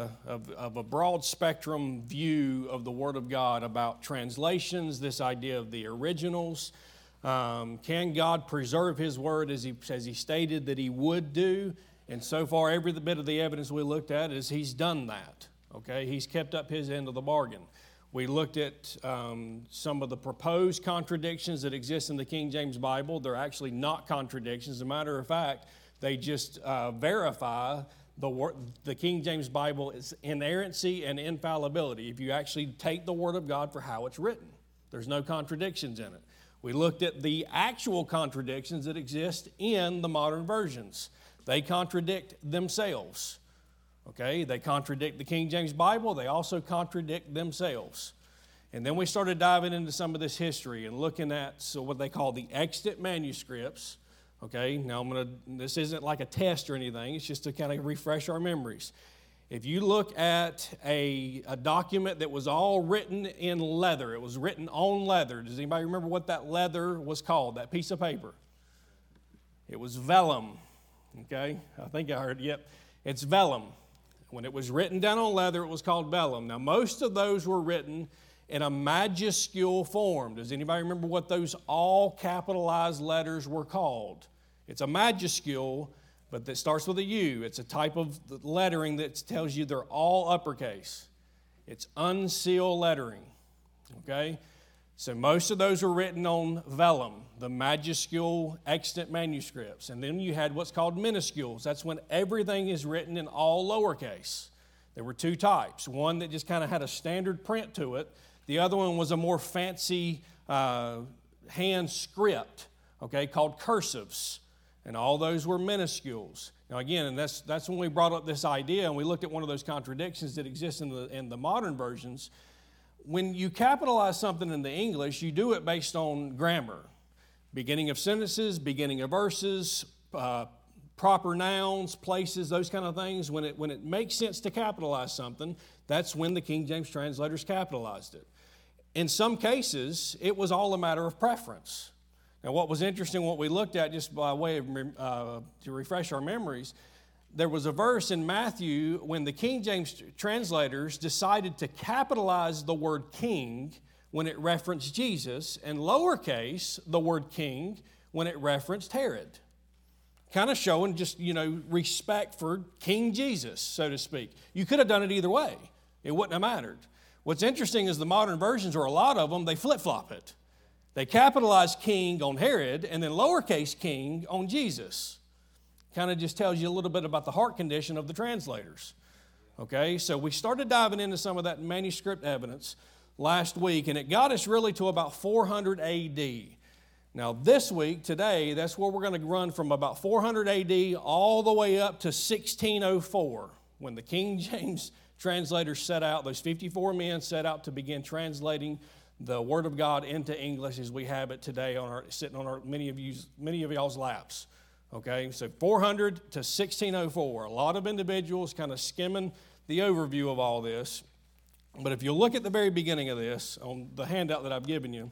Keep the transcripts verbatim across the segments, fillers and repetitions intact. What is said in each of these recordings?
a, of, of a broad spectrum view of the Word of God about translations, this idea of the originals. Um, can God preserve His Word as he, as he stated that He would do? And so far, every bit of the evidence we looked at is He's done that. Okay, He's kept up His end of the bargain. We looked at um, some of the proposed contradictions that exist in the King James Bible. They're actually not contradictions. As a matter of fact, they just uh, verify the word, the King James Bible is inerrancy and infallibility. If you actually take the Word of God for how it's written, there's no contradictions in it. We looked at the actual contradictions that exist in the modern versions. They contradict themselves. Okay, they contradict the King James Bible. They also contradict themselves. And then we started diving into some of this history and looking at so what they call the extant manuscripts. Okay, now I'm gonna. This isn't like a test or anything. It's just to kind of refresh our memories. If you look at a, a document that was all written in leather, it was written on leather. Does anybody remember what that leather was called, that piece of paper? It was vellum. Okay, I think I heard, yep, it's vellum. When it was written down on leather, it was called vellum. Now, most of those were written in a majuscule form. Does anybody remember what those all capitalized letters were called? It's a majuscule, but that starts with a U. It's a type of lettering that tells you they're all uppercase. It's unsealed lettering, okay? So most of those were written on vellum, the majuscule extant manuscripts. And then you had what's called minuscules. That's when everything is written in all lowercase. There were two types. One that just kind of had a standard print to it. The other one was a more fancy uh, hand script, okay, called cursives. And all those were minuscules. Now again, and that's that's when we brought up this idea and we looked at one of those contradictions that exist in the in the modern versions. When you capitalize something in the English, you do it based on grammar. Beginning of sentences, beginning of verses, uh, proper nouns, places, those kind of things. When it when it makes sense to capitalize something, that's when the King James translators capitalized it. In some cases, it was all a matter of preference. Now, what was interesting, what we looked at, just by way of uh, to refresh our memories, there was a verse in Matthew when the King James translators decided to capitalize the word king when it referenced Jesus, and lowercase the word king when it referenced Herod. Kind of showing just, you know, respect for King Jesus, so to speak. You could have done it either way. It wouldn't have mattered. What's interesting is the modern versions, or a lot of them, they flip-flop it. They capitalize king on Herod and then lowercase king on Jesus. Kind of just tells you a little bit about the heart condition of the translators. Okay, so we started diving into some of that manuscript evidence last week, and it got us really to about four hundred A D. Now this week, today, that's where we're going to run from about four hundred A D all the way up to sixteen oh four, when the King James translators set out, those fifty-four men set out to begin translating the Word of God into English as we have it today, on our sitting on our many of you, many of y'all's laps. Okay, so four hundred to sixteen oh four. A lot of individuals kind of skimming the overview of all this. But if you look at the very beginning of this, on the handout that I've given you,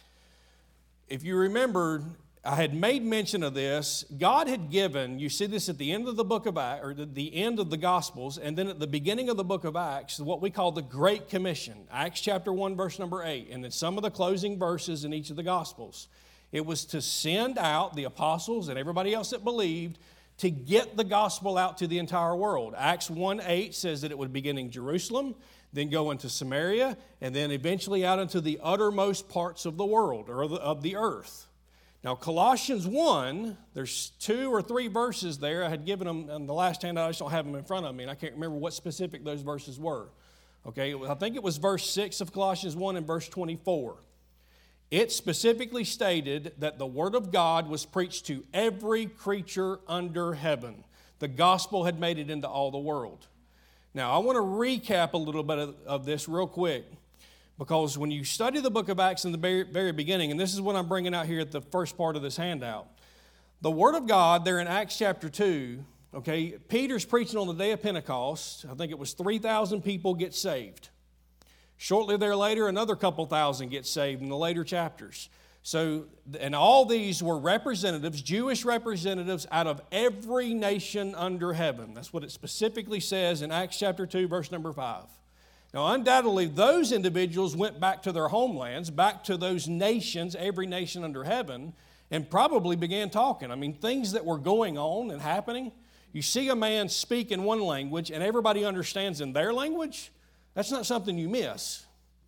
if you remember, I had made mention of this. God had given, you see this at the end of the book of Acts, or the end of the Gospels, and then at the beginning of the book of Acts, what we call the Great Commission. Acts chapter one, verse number eight, and then some of the closing verses in each of the Gospels. It was to send out the apostles and everybody else that believed to get the gospel out to the entire world. Acts one eight says that it would begin in Jerusalem, then go into Samaria, and then eventually out into the uttermost parts of the world, or of the earth. Now, Colossians one, there's two or three verses there. I had given them in the last handout. I just don't have them in front of me, and I can't remember what specific those verses were. Okay, I think it was verse six of Colossians one and verse twenty-four. It specifically stated that the Word of God was preached to every creature under heaven. The gospel had made it into all the world. Now, I want to recap a little bit of, of this real quick, because when you study the book of Acts in the very, very beginning, and this is what I'm bringing out here at the first part of this handout, the Word of God there in Acts chapter two, okay, Peter's preaching on the day of Pentecost. I think it was three thousand people get saved. Shortly there later, another couple thousand get saved in the later chapters. So, and all these were representatives, Jewish representatives out of every nation under heaven. That's what it specifically says in Acts chapter two, verse number five. Now, undoubtedly, those individuals went back to their homelands, back to those nations, every nation under heaven, and probably began talking. I mean, things that were going on and happening. You see a man speak in one language and everybody understands in their language, that's not something you miss.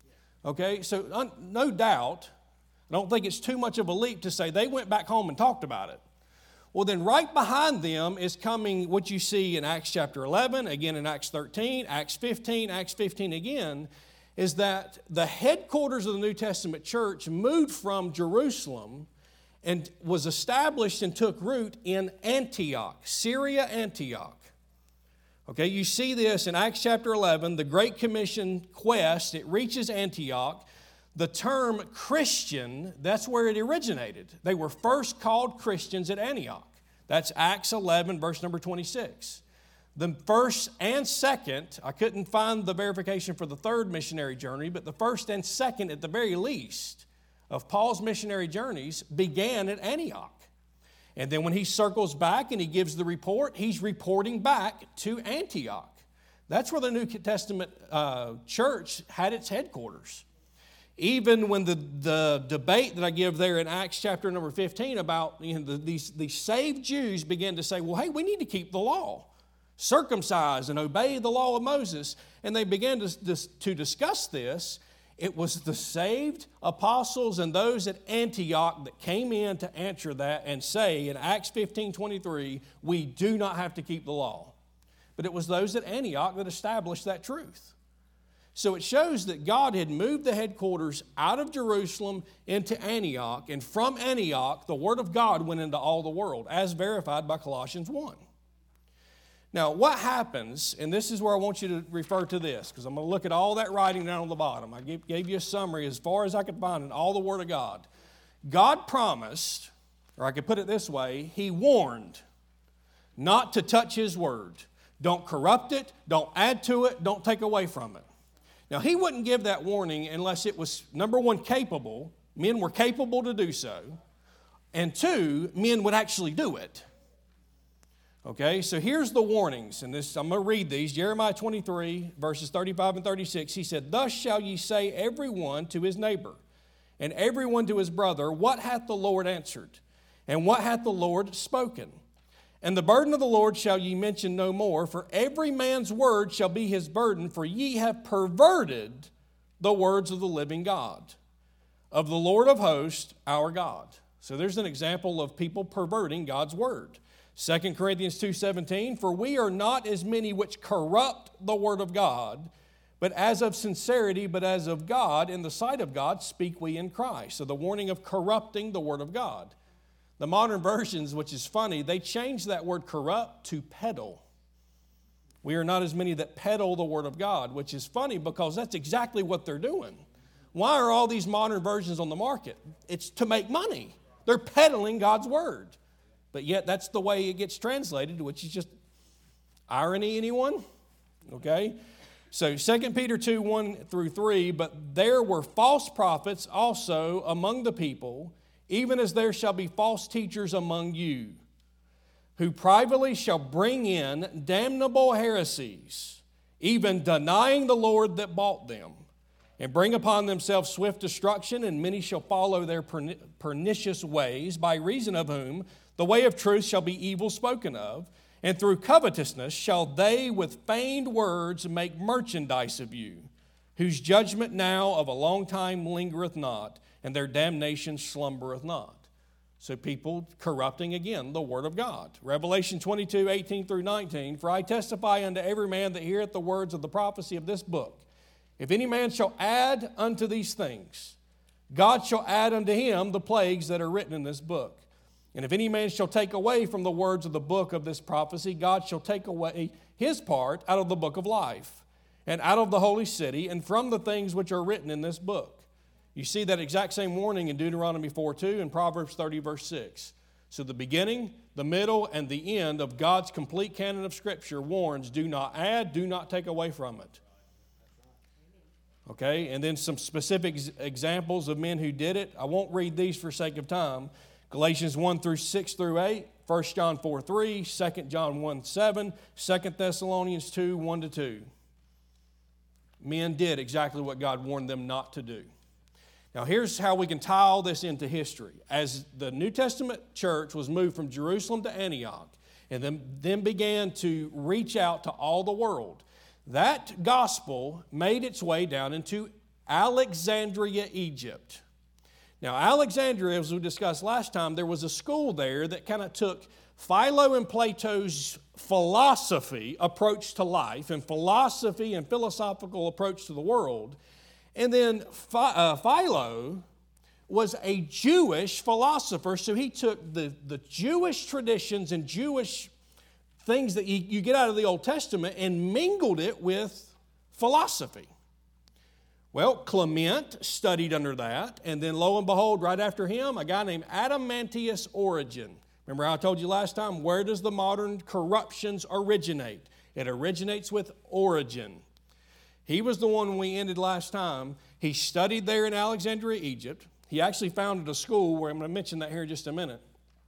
Okay, so un- no doubt, I don't think it's too much of a leap to say they went back home and talked about it. Well, then right behind them is coming what you see in Acts chapter eleven, again in Acts thirteen, Acts fifteen, Acts fifteen again, is that the headquarters of the New Testament church moved from Jerusalem and was established and took root in Antioch, Syria, Antioch. Okay, you see this in Acts chapter eleven, the Great Commission quest, it reaches Antioch. The term Christian, that's where it originated. They were first called Christians at Antioch. That's Acts eleven, verse number twenty-six. The first and second, I couldn't find the verification for the third missionary journey, but the first and second, at the very least, of Paul's missionary journeys began at Antioch. And then when he circles back and he gives the report, he's reporting back to Antioch. That's where the New Testament uh, church had its headquarters. Even when the, the debate that I give there in Acts chapter number fifteen about you know, the, these, these saved Jews began to say, well, hey, we need to keep the law, circumcise and obey the law of Moses. And they began to, to discuss this. It was the saved apostles and those at Antioch that came in to answer that and say in Acts fifteen twenty-three, we do not have to keep the law. But it was those at Antioch that established that truth. So it shows that God had moved the headquarters out of Jerusalem into Antioch, and from Antioch, the Word of God went into all the world, as verified by Colossians one. Now, what happens, and this is where I want you to refer to this, because I'm going to look at all that writing down on the bottom. I gave, gave you a summary as far as I could find in all the Word of God. God promised, or I could put it this way, He warned not to touch His Word. Don't corrupt it, don't add to it, don't take away from it. Now, He wouldn't give that warning unless it was, number one, capable. Men were capable to do so. And two, men would actually do it. Okay, so here's the warnings. And this, I'm going to read these. Jeremiah twenty-three, verses thirty-five and thirty-six. He said, thus shall ye say every one to his neighbor, and every one to his brother, what hath the Lord answered? And what hath the Lord spoken? And the burden of the Lord shall ye mention no more, for every man's word shall be his burden, for ye have perverted the words of the living God, of the Lord of hosts, our God. So there's an example of people perverting God's word. Second Corinthians two seventeen, for we are not as many which corrupt the word of God, but as of sincerity, but as of God, in the sight of God, speak we in Christ. So the warning of corrupting the word of God. The modern versions, which is funny, they changed that word corrupt to peddle. We are not as many that peddle the word of God, which is funny because that's exactly what they're doing. Why are all these modern versions on the market? It's to make money. They're peddling God's word. But yet that's the way it gets translated, which is just irony, anyone? Okay? So Second Peter two, one through three, but there were false prophets also among the people, even as there shall be false teachers among you, who privately shall bring in damnable heresies, even denying the Lord that bought them, and bring upon themselves swift destruction, and many shall follow their pernicious ways, by reason of whom the way of truth shall be evil spoken of, and through covetousness shall they with feigned words make merchandise of you, whose judgment now of a long time lingereth not, and their damnation slumbereth not. So people corrupting again the word of God. Revelation twenty-two, eighteen through nineteen, for I testify unto every man that heareth the words of the prophecy of this book. If any man shall add unto these things, God shall add unto him the plagues that are written in this book. And if any man shall take away from the words of the book of this prophecy, God shall take away his part out of the book of life, and out of the holy city, and from the things which are written in this book. You see that exact same warning in Deuteronomy four two and Proverbs thirty, verse six. So the beginning, the middle, and the end of God's complete canon of Scripture warns, do not add, do not take away from it. Okay, and then some specific examples of men who did it. I won't read these for sake of time. Galatians one through six through eight, First John four three, Second John one seven, Second Thessalonians two one to two. Men did exactly what God warned them not to do. Now here's how we can tie all this into history. As the New Testament church was moved from Jerusalem to Antioch, and then, then began to reach out to all the world, that gospel made its way down into Alexandria, Egypt. Now, Alexandria, as we discussed last time, there was a school there that kind of took Philo and Plato's philosophy approach to life and philosophy and philosophical approach to the world. And then uh, Philo was a Jewish philosopher, so he took the, the Jewish traditions and Jewish things that you, you get out of the Old Testament and mingled it with philosophy. Well, Clement studied under that, and then lo and behold, right after him, a guy named Adamantius Origen. Remember how I told you last time, where does the modern corruptions originate? It originates with Origen. He was the one we ended last time. He studied there in Alexandria, Egypt. He actually founded a school where I'm going to mention that here in just a minute.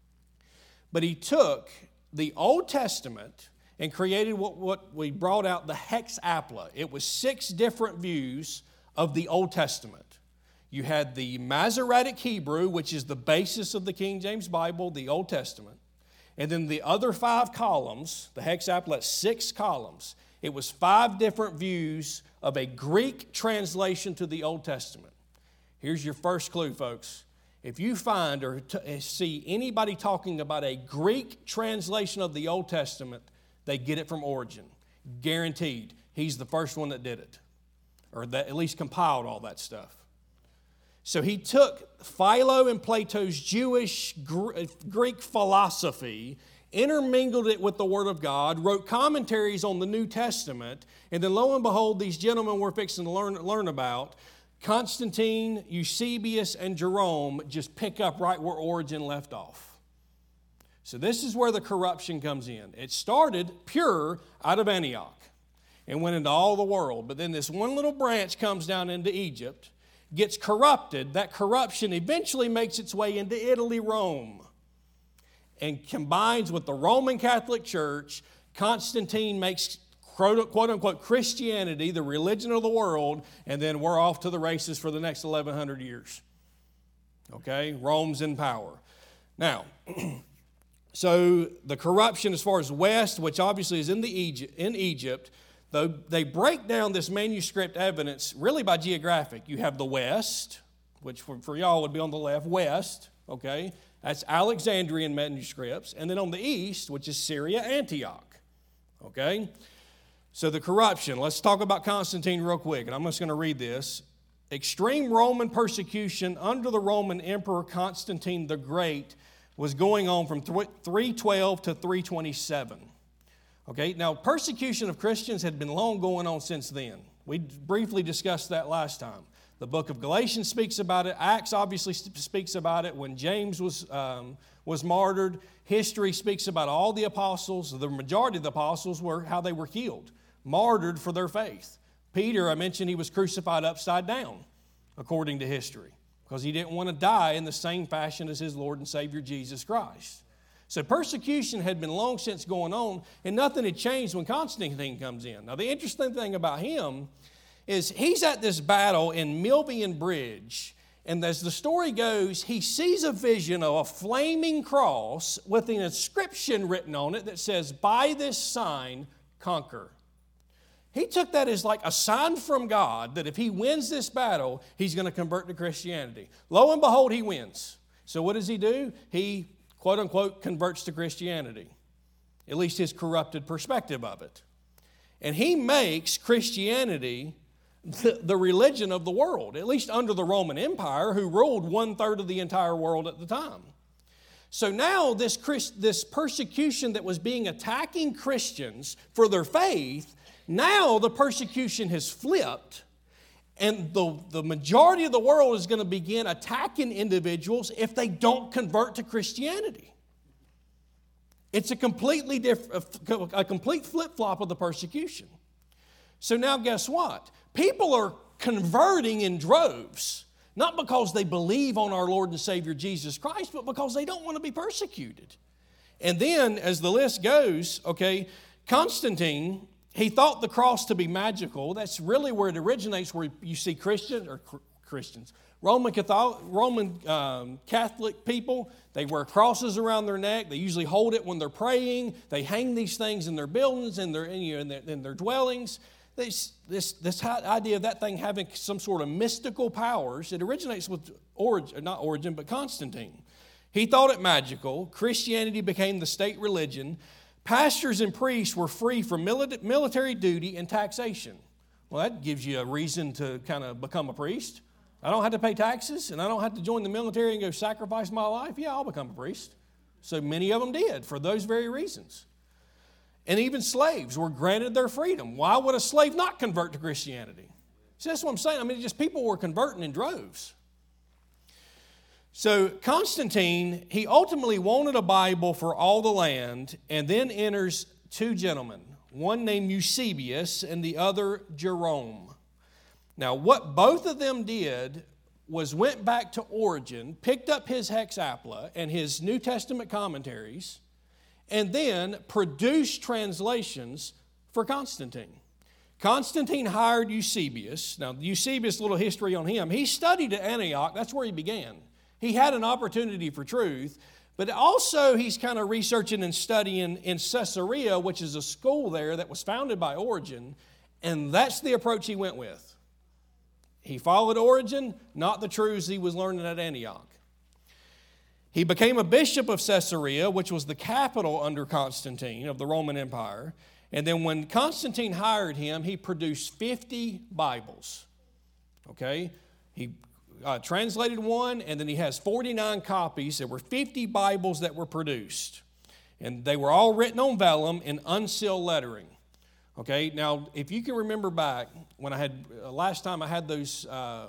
But he took the Old Testament and created what, what we brought out the Hexapla. It was six different views of the Old Testament. You had the Masoretic Hebrew, which is the basis of the King James Bible, the Old Testament. And then the other five columns, the Hexapla, six columns. It was five different views of a Greek translation to the Old Testament. Here's your first clue, folks. If you find or t- see anybody talking about a Greek translation of the Old Testament, they get it from Origen. Guaranteed. He's the first one that did it, or that at least compiled all that stuff. So he took Philo and Plato's Jewish Greek philosophy, intermingled it with the Word of God, wrote commentaries on the New Testament, and then lo and behold, these gentlemen we're fixing to learn, learn about, Constantine, Eusebius, and Jerome, just pick up right where Origen left off. So this is where the corruption comes in. It started pure out of Antioch and went into all the world. But then this one little branch comes down into Egypt, gets corrupted. That corruption eventually makes its way into Italy, Rome, and combines with the Roman Catholic Church. Constantine makes quote-unquote Christianity the religion of the world, and then we're off to the races for the next eleven hundred years. Okay? Rome's in power. Now, so the corruption as far as West, which obviously is in, the Egypt, in Egypt, though they break down this manuscript evidence really by geographic. You have the West, which for, for y'all would be on the left, West, okay? That's Alexandrian manuscripts. And then on the East, which is Syria, Antioch, okay? So the corruption, let's talk about Constantine real quick, and I'm just going to read this. Extreme Roman persecution under the Roman Emperor Constantine the Great was going on from three twelve to three twenty-seven. Okay, now persecution of Christians had been long going on since then. We briefly discussed that last time. The book of Galatians speaks about it. Acts obviously speaks about it. When James was, um, was martyred, history speaks about all the apostles. The majority of the apostles were how they were killed, martyred for their faith. Peter, I mentioned he was crucified upside down, according to history, because he didn't want to die in the same fashion as his Lord and Savior Jesus Christ. So persecution had been long since going on, and nothing had changed when Constantine comes in. Now, the interesting thing about him is he's at this battle in Milvian Bridge, and as the story goes, he sees a vision of a flaming cross with an inscription written on it that says, "By this sign, conquer." He took that as like a sign from God that if he wins this battle, he's going to convert to Christianity. Lo and behold, he wins. So what does he do? He, quote unquote, converts to Christianity, at least his corrupted perspective of it. And he makes Christianity the, the religion of the world, at least under the Roman Empire, who ruled one-third of the entire world at the time. So now this, Christ, this persecution that was being attacking Christians for their faith, now the persecution has flipped, and the, the majority of the world is going to begin attacking individuals if they don't convert to Christianity. It's a completely different, a complete flip-flop of the persecution. So now guess what? People are converting in droves. Not because they believe on our Lord and Savior Jesus Christ, but because they don't want to be persecuted. And then, as the list goes, okay, Constantine, he thought the cross to be magical. That's really where it originates, where you see Christians, or Christians, Roman Catholic, Roman um, Catholic people, they wear crosses around their neck. They usually hold it when they're praying. They hang these things in their buildings and their, you know, in their, in their dwellings. This, this, this idea of that thing having some sort of mystical powers, it originates with Origen, not Origen, but Constantine. He thought it magical. Christianity became the state religion. Pastors and priests were free from military duty and taxation. Well, that gives you a reason to kind of become a priest. I don't have to pay taxes, and I don't have to join the military and go sacrifice my life. Yeah, I'll become a priest. So many of them did for those very reasons. And even slaves were granted their freedom. Why would a slave not convert to Christianity? See, that's what I'm saying. I mean, just people were converting in droves. So Constantine, he ultimately wanted a Bible for all the land, and then enters two gentlemen, one named Eusebius and the other Jerome. Now, what both of them did was went back to Origen, picked up his Hexapla and his New Testament commentaries, and then produced translations for Constantine. Constantine hired Eusebius. Now, Eusebius, a little history on him. He studied at Antioch. That's where he began. He had an opportunity for truth, but also he's kind of researching and studying in Caesarea, which is a school there that was founded by Origen, and that's the approach he went with. He followed Origen, not the truths he was learning at Antioch. He became a bishop of Caesarea, which was the capital under Constantine of the Roman Empire. And then when Constantine hired him, he produced fifty Bibles. Okay? He uh, translated one, and then he has forty-nine copies. There were fifty Bibles that were produced. And they were all written on vellum in unsealed lettering. Okay, now if you can remember back when I had, uh, last time I had those, uh,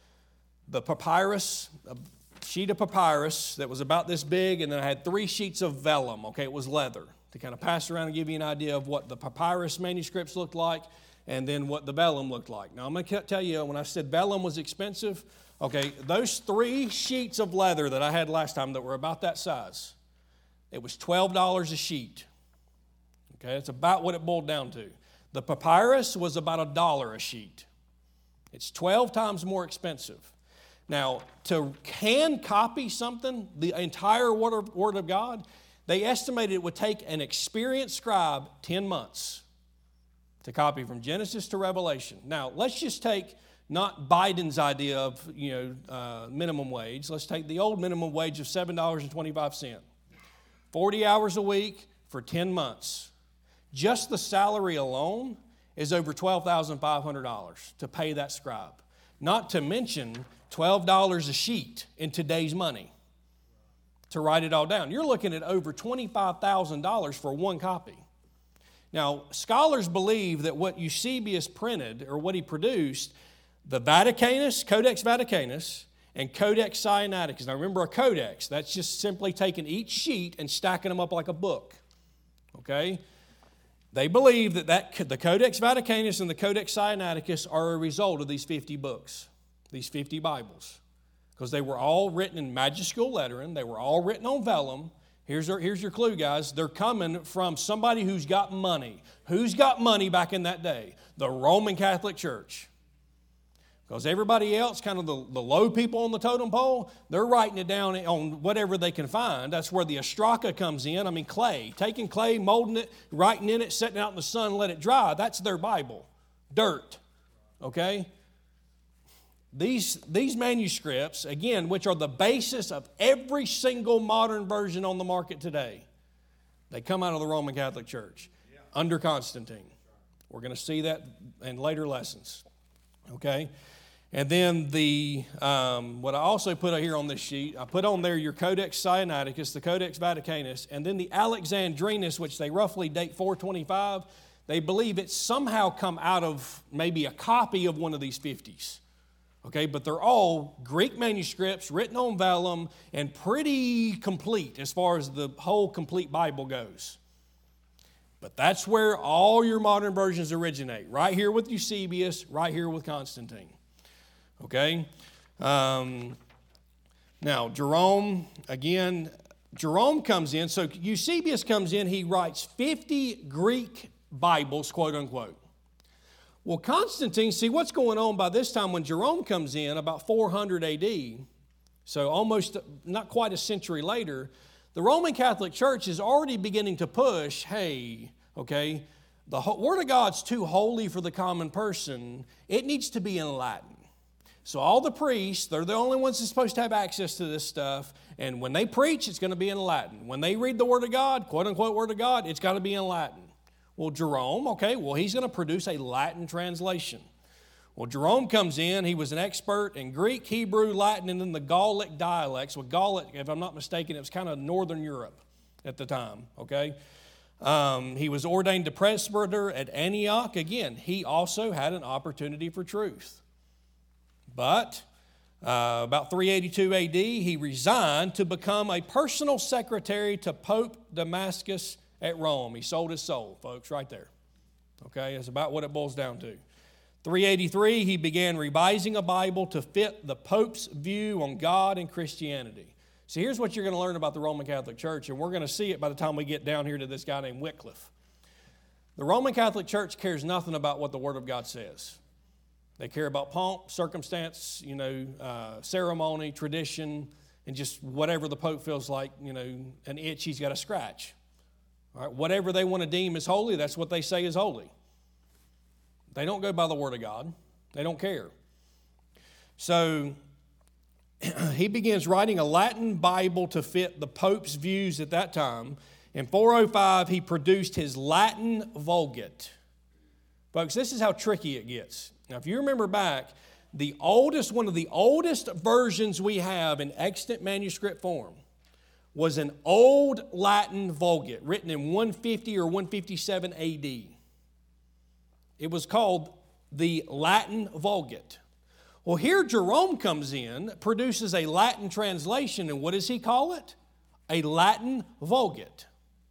the papyrus, a sheet of papyrus that was about this big, and then I had three sheets of vellum, okay, it was leather, to kind of pass around and give you an idea of what the papyrus manuscripts looked like and then what the vellum looked like. Now I'm going to tell you, when I said vellum was expensive, okay, those three sheets of leather that I had last time that were about that size, it was twelve dollars a sheet. Okay, that's about what it boiled down to. The papyrus was about a dollar a sheet. It's twelve times more expensive. Now, to hand copy something, the entire Word of, Word of God, they estimated it would take an experienced scribe ten months to copy from Genesis to Revelation. Now, let's just take not Biden's idea of, you know, uh, minimum wage. Let's take the old minimum wage of seven dollars and twenty-five cents. forty hours a week for ten months. Just the salary alone is over twelve thousand five hundred dollars to pay that scribe. Not to mention twelve dollars a sheet in today's money to write it all down. You're looking at over twenty-five thousand dollars for one copy. Now, scholars believe that what Eusebius printed, or what he produced, the Vaticanus, Codex Vaticanus, and Codex Sinaiticus. Now remember, a codex, that's just simply taking each sheet and stacking them up like a book. Okay? They believe that, that the Codex Vaticanus and the Codex Sinaiticus are a result of these fifty books, these fifty Bibles, because they were all written in majuscule lettering. They were all written on vellum. Here's, our, here's your clue, guys. They're coming from somebody who's got money. Who's got money back in that day? The Roman Catholic Church. Because everybody else, kind of the, the low people on the totem pole, they're writing it down on whatever they can find. That's where the ostraca comes in. I mean, clay. Taking clay, molding it, writing in it, setting it out in the sun, let it dry. That's their Bible. Dirt. Okay? These, these manuscripts, again, which are the basis of every single modern version on the market today, they come out of the Roman Catholic Church yeah. under Constantine. We're going to see that in later lessons. Okay? And then the, um, what I also put here on this sheet, I put on there your Codex Sinaiticus, the Codex Vaticanus, and then the Alexandrinus, which they roughly date four twenty-five. They believe it's somehow come out of maybe a copy of one of these fifties. Okay, but they're all Greek manuscripts written on vellum and pretty complete as far as the whole complete Bible goes. But that's where all your modern versions originate, right here with Eusebius, right here with Constantine. Okay? Um, now, Jerome, again, Jerome comes in. So Eusebius comes in. He writes fifty Greek Bibles, quote unquote. Well, Constantine, see what's going on by this time when Jerome comes in, about four hundred A D, so almost not quite a century later, the Roman Catholic Church is already beginning to push, hey, okay, the Word of God's too holy for the common person. It needs to be in Latin. So all the priests, they're the only ones that's supposed to have access to this stuff, and when they preach, it's going to be in Latin. When they read the Word of God, quote unquote Word of God, it's got to be in Latin. Well, Jerome, okay, well, he's going to produce a Latin translation. Well, Jerome comes in. He was an expert in Greek, Hebrew, Latin, and then the Gallic dialects. Well, Gallic, if I'm not mistaken, it was kind of Northern Europe at the time, okay? Um, he was ordained to presbyter at Antioch. Again, he also had an opportunity for truth. But uh, about three eighty-two A D, he resigned to become a personal secretary to Pope Damascus at Rome. He sold his soul, folks, right there. Okay, that's about what it boils down to. three eighty-three, he began revising a Bible to fit the Pope's view on God and Christianity. So here's what you're going to learn about the Roman Catholic Church, and we're going to see it by the time we get down here to this guy named Wycliffe. The Roman Catholic Church cares nothing about what the Word of God says. They care about pomp, circumstance, you know, uh, ceremony, tradition, and just whatever the Pope feels like, you know, an itch he's got to scratch. All right, whatever they want to deem as holy, that's what they say is holy. They don't go by the Word of God. They don't care. So he begins writing a Latin Bible to fit the Pope's views at that time. In four oh five, he produced his Latin Vulgate. Folks, this is how tricky it gets. Now, if you remember back, the oldest, one of the oldest versions we have in extant manuscript form was an old Latin Vulgate written in one fifty or one fifty-seven A D. It was called the Latin Vulgate. Well, here Jerome comes in, produces a Latin translation, and what does he call it? A Latin Vulgate.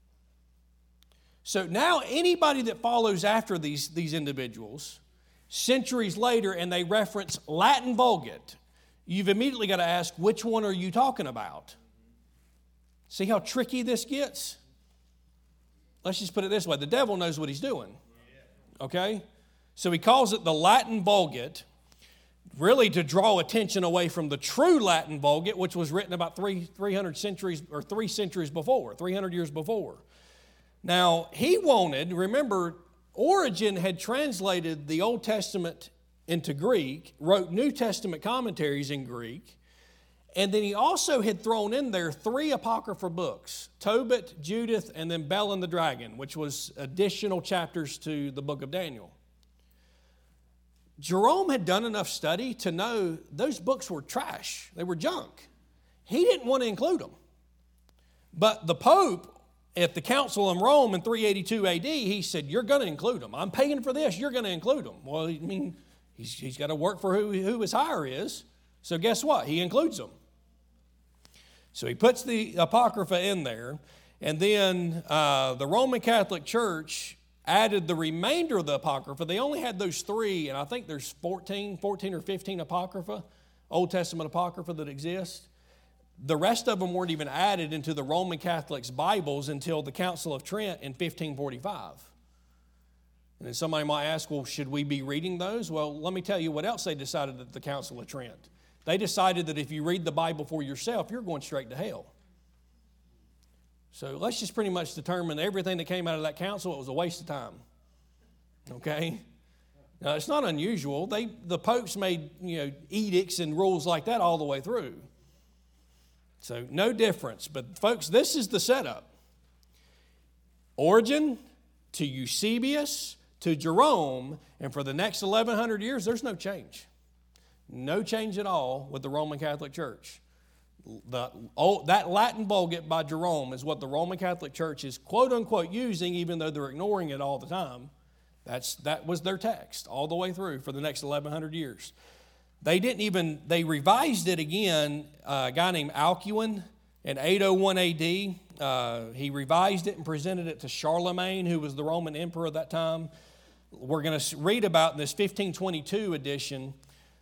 So now anybody that follows after these, these individuals, centuries later, and they reference Latin Vulgate, you've immediately got to ask, which one are you talking about? See how tricky this gets? Let's just put it this way. The devil knows what he's doing. Okay? So he calls it the Latin Vulgate, really to draw attention away from the true Latin Vulgate, which was written about three, 300 centuries, or three centuries before, three hundred years before. Now, he wanted, remember, Origen had translated the Old Testament into Greek, wrote New Testament commentaries in Greek, and then he also had thrown in there three apocryphal books, Tobit, Judith, and then Bel and the Dragon, which was additional chapters to the book of Daniel. Jerome had done enough study to know those books were trash. They were junk. He didn't want to include them. But the Pope, at the Council in Rome in three eighty-two A D, he said, you're going to include them. I'm paying for this. You're going to include them. Well, I mean, he's, he's got to work for who, who his hire is. So guess what? He includes them. So he puts the Apocrypha in there, and then uh, the Roman Catholic Church added the remainder of the Apocrypha. They only had those three, and I think there's fourteen, fourteen or fifteen Apocrypha, Old Testament Apocrypha that exist. The rest of them weren't even added into the Roman Catholics' Bibles until the Council of Trent in fifteen forty-five. And then somebody might ask, well, should we be reading those? Well, let me tell you what else they decided at the Council of Trent. They decided that if you read the Bible for yourself, you're going straight to hell. So let's just pretty much determine everything that came out of that council, it was a waste of time. Okay? Now, it's not unusual. They, the popes made, you know, edicts and rules like that all the way through. So no difference. But folks, this is the setup. Origen to Eusebius to Jerome, and for the next eleven hundred years, there's no change. No change at all with the Roman Catholic Church. The, oh, that Latin Vulgate by Jerome is what the Roman Catholic Church is quote-unquote using, even though they're ignoring it all the time. That's, that was their text all the way through for the next eleven hundred years. They didn't even, they revised it again, uh, a guy named Alcuin in eight oh one A D. Uh, he revised it and presented it to Charlemagne, who was the Roman emperor at that time. We're going to read about in this fifteen twenty-two edition.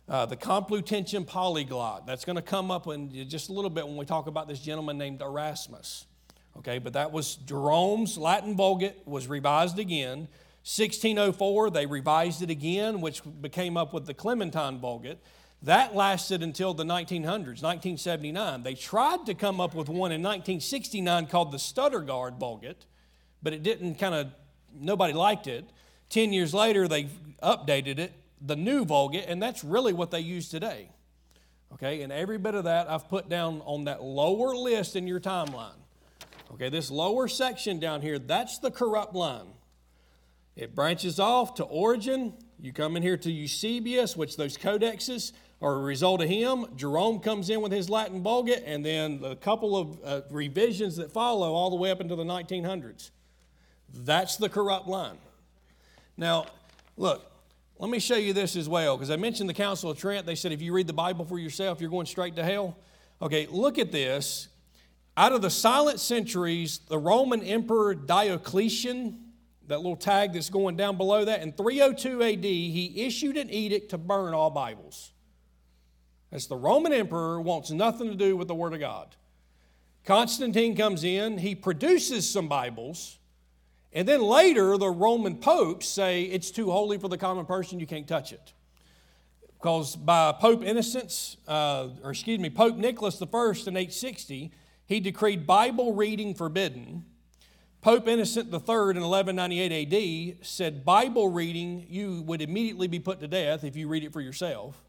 uh, the Complutensian Polyglot. That's going to come up in just a little bit when we talk about this gentleman named Erasmus. Okay, but that was Jerome's Latin Vulgate was revised again. sixteen oh four, they revised it again, which became up with the Clementine Vulgate. That lasted until the nineteen hundreds, nineteen seventy-nine. They tried to come up with one in nineteen sixty-nine called the Stuttergaard Vulgate, but it didn't kind of, nobody liked it. Ten years later, they updated it, the New Vulgate, and that's really what they use today. Okay, and every bit of that I've put down on that lower list in your timeline. Okay, this lower section down here, that's the corrupt line. It branches off to Origen. You come in here to Eusebius, which those codexes are a result of him. Jerome comes in with his Latin Vulgate, and then a couple of uh, revisions that follow all the way up into the nineteen hundreds. That's the corrupt line. Now, look, let me show you this as well, because I mentioned the Council of Trent. They said if you read the Bible for yourself, you're going straight to hell. Okay, look at this. Out of the silent centuries, the Roman Emperor Diocletian, that little tag that's going down below that, in three oh two A D, he issued an edict to burn all Bibles. That's the Roman Emperor, wants nothing to do with the Word of God. Constantine comes in, he produces some Bibles, and then later the Roman popes say it's too holy for the common person, you can't touch it. Because by Pope Innocence, uh, or excuse me, Pope Nicholas the First in eight sixty, he decreed Bible reading forbidden. Pope Innocent the Third in eleven ninety-eight A D said Bible reading, you would immediately be put to death if you read it for yourself.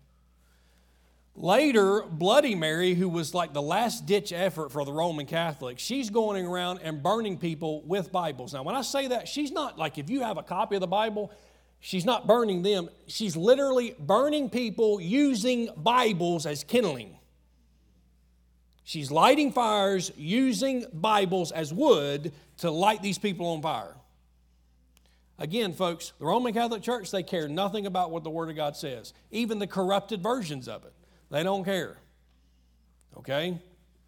Later, Bloody Mary, who was like the last-ditch effort for the Roman Catholics, she's going around and burning people with Bibles. Now, when I say that, she's not like if you have a copy of the Bible, she's not burning them. She's literally burning people using Bibles as kindling. She's lighting fires using Bibles as wood to light these people on fire. Again, folks, the Roman Catholic Church, they care nothing about what the Word of God says. Even the corrupted versions of it. They don't care. Okay?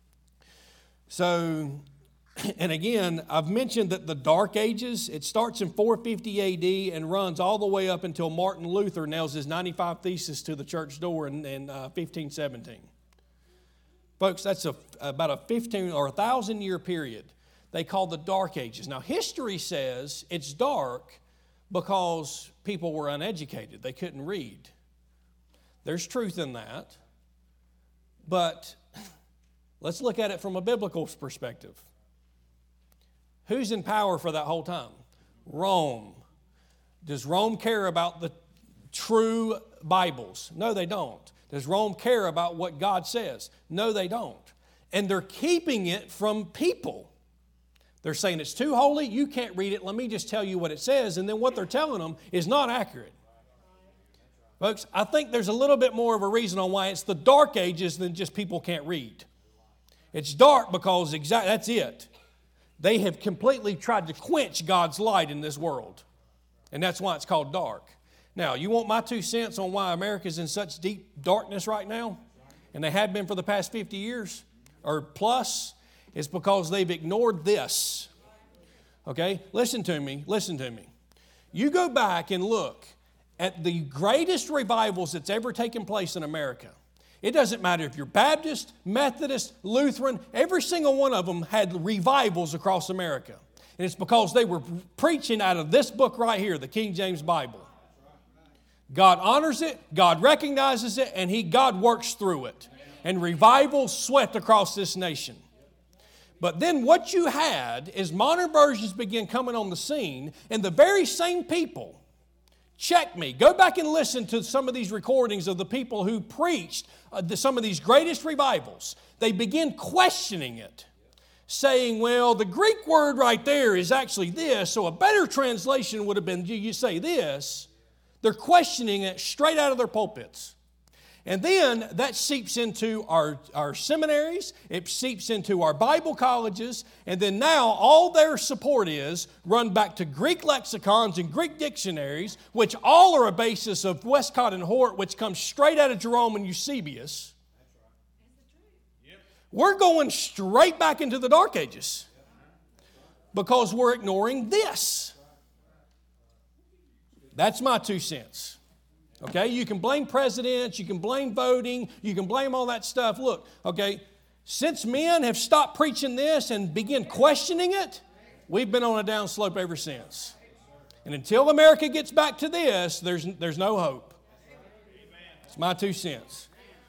So, and again, I've mentioned that the Dark Ages, it starts in four fifty A D and runs all the way up until Martin Luther nails his ninety-five Theses to the church door in, in uh, fifteen seventeen. Folks, that's a, about a fifteen or a thousand year period they call the Dark Ages. Now, history says it's dark because people were uneducated. They couldn't read. There's truth in that. But let's look at it from a biblical perspective. Who's in power for that whole time? Rome. Does Rome care about the true Bibles? No, they don't. Does Rome care about what God says? No, they don't. And they're keeping it from people. They're saying it's too holy, you can't read it, let me just tell you what it says, and then what they're telling them is not accurate. Folks, I think there's a little bit more of a reason on why it's the Dark Ages than just people can't read. It's dark because exactly that's it. They have completely tried to quench God's light in this world. And that's why it's called dark. Now, you want my two cents on why America's in such deep darkness right now? And they have been for the past fifty years or plus. It's because they've ignored this. Okay? Listen to me. Listen to me. You go back and look at the greatest revivals that's ever taken place in America. It doesn't matter if you're Baptist, Methodist, Lutheran, every single one of them had revivals across America. And it's because they were preaching out of this book right here, the King James Bible. God honors it, God recognizes it, and He God works through it. And revival swept across this nation. But then what you had is modern versions began coming on the scene, and the very same people, check me, go back and listen to some of these recordings of the people who preached uh, the, some of these greatest revivals. They begin questioning it, saying, well, the Greek word right there is actually this, so a better translation would have been, you, you say this. They're questioning it straight out of their pulpits. And then that seeps into our, our seminaries, it seeps into our Bible colleges, and then now all their support is run back to Greek lexicons and Greek dictionaries, which all are a basis of Westcott and Hort, which comes straight out of Jerome and Eusebius. We're going straight back into the Dark Ages because we're ignoring this. That's my two cents. Okay, you can blame presidents, you can blame voting, you can blame all that stuff. Look, okay, since men have stopped preaching this and begin questioning it, we've been on a down slope ever since. And until America gets back to this, there's, there's no hope. It's my two cents.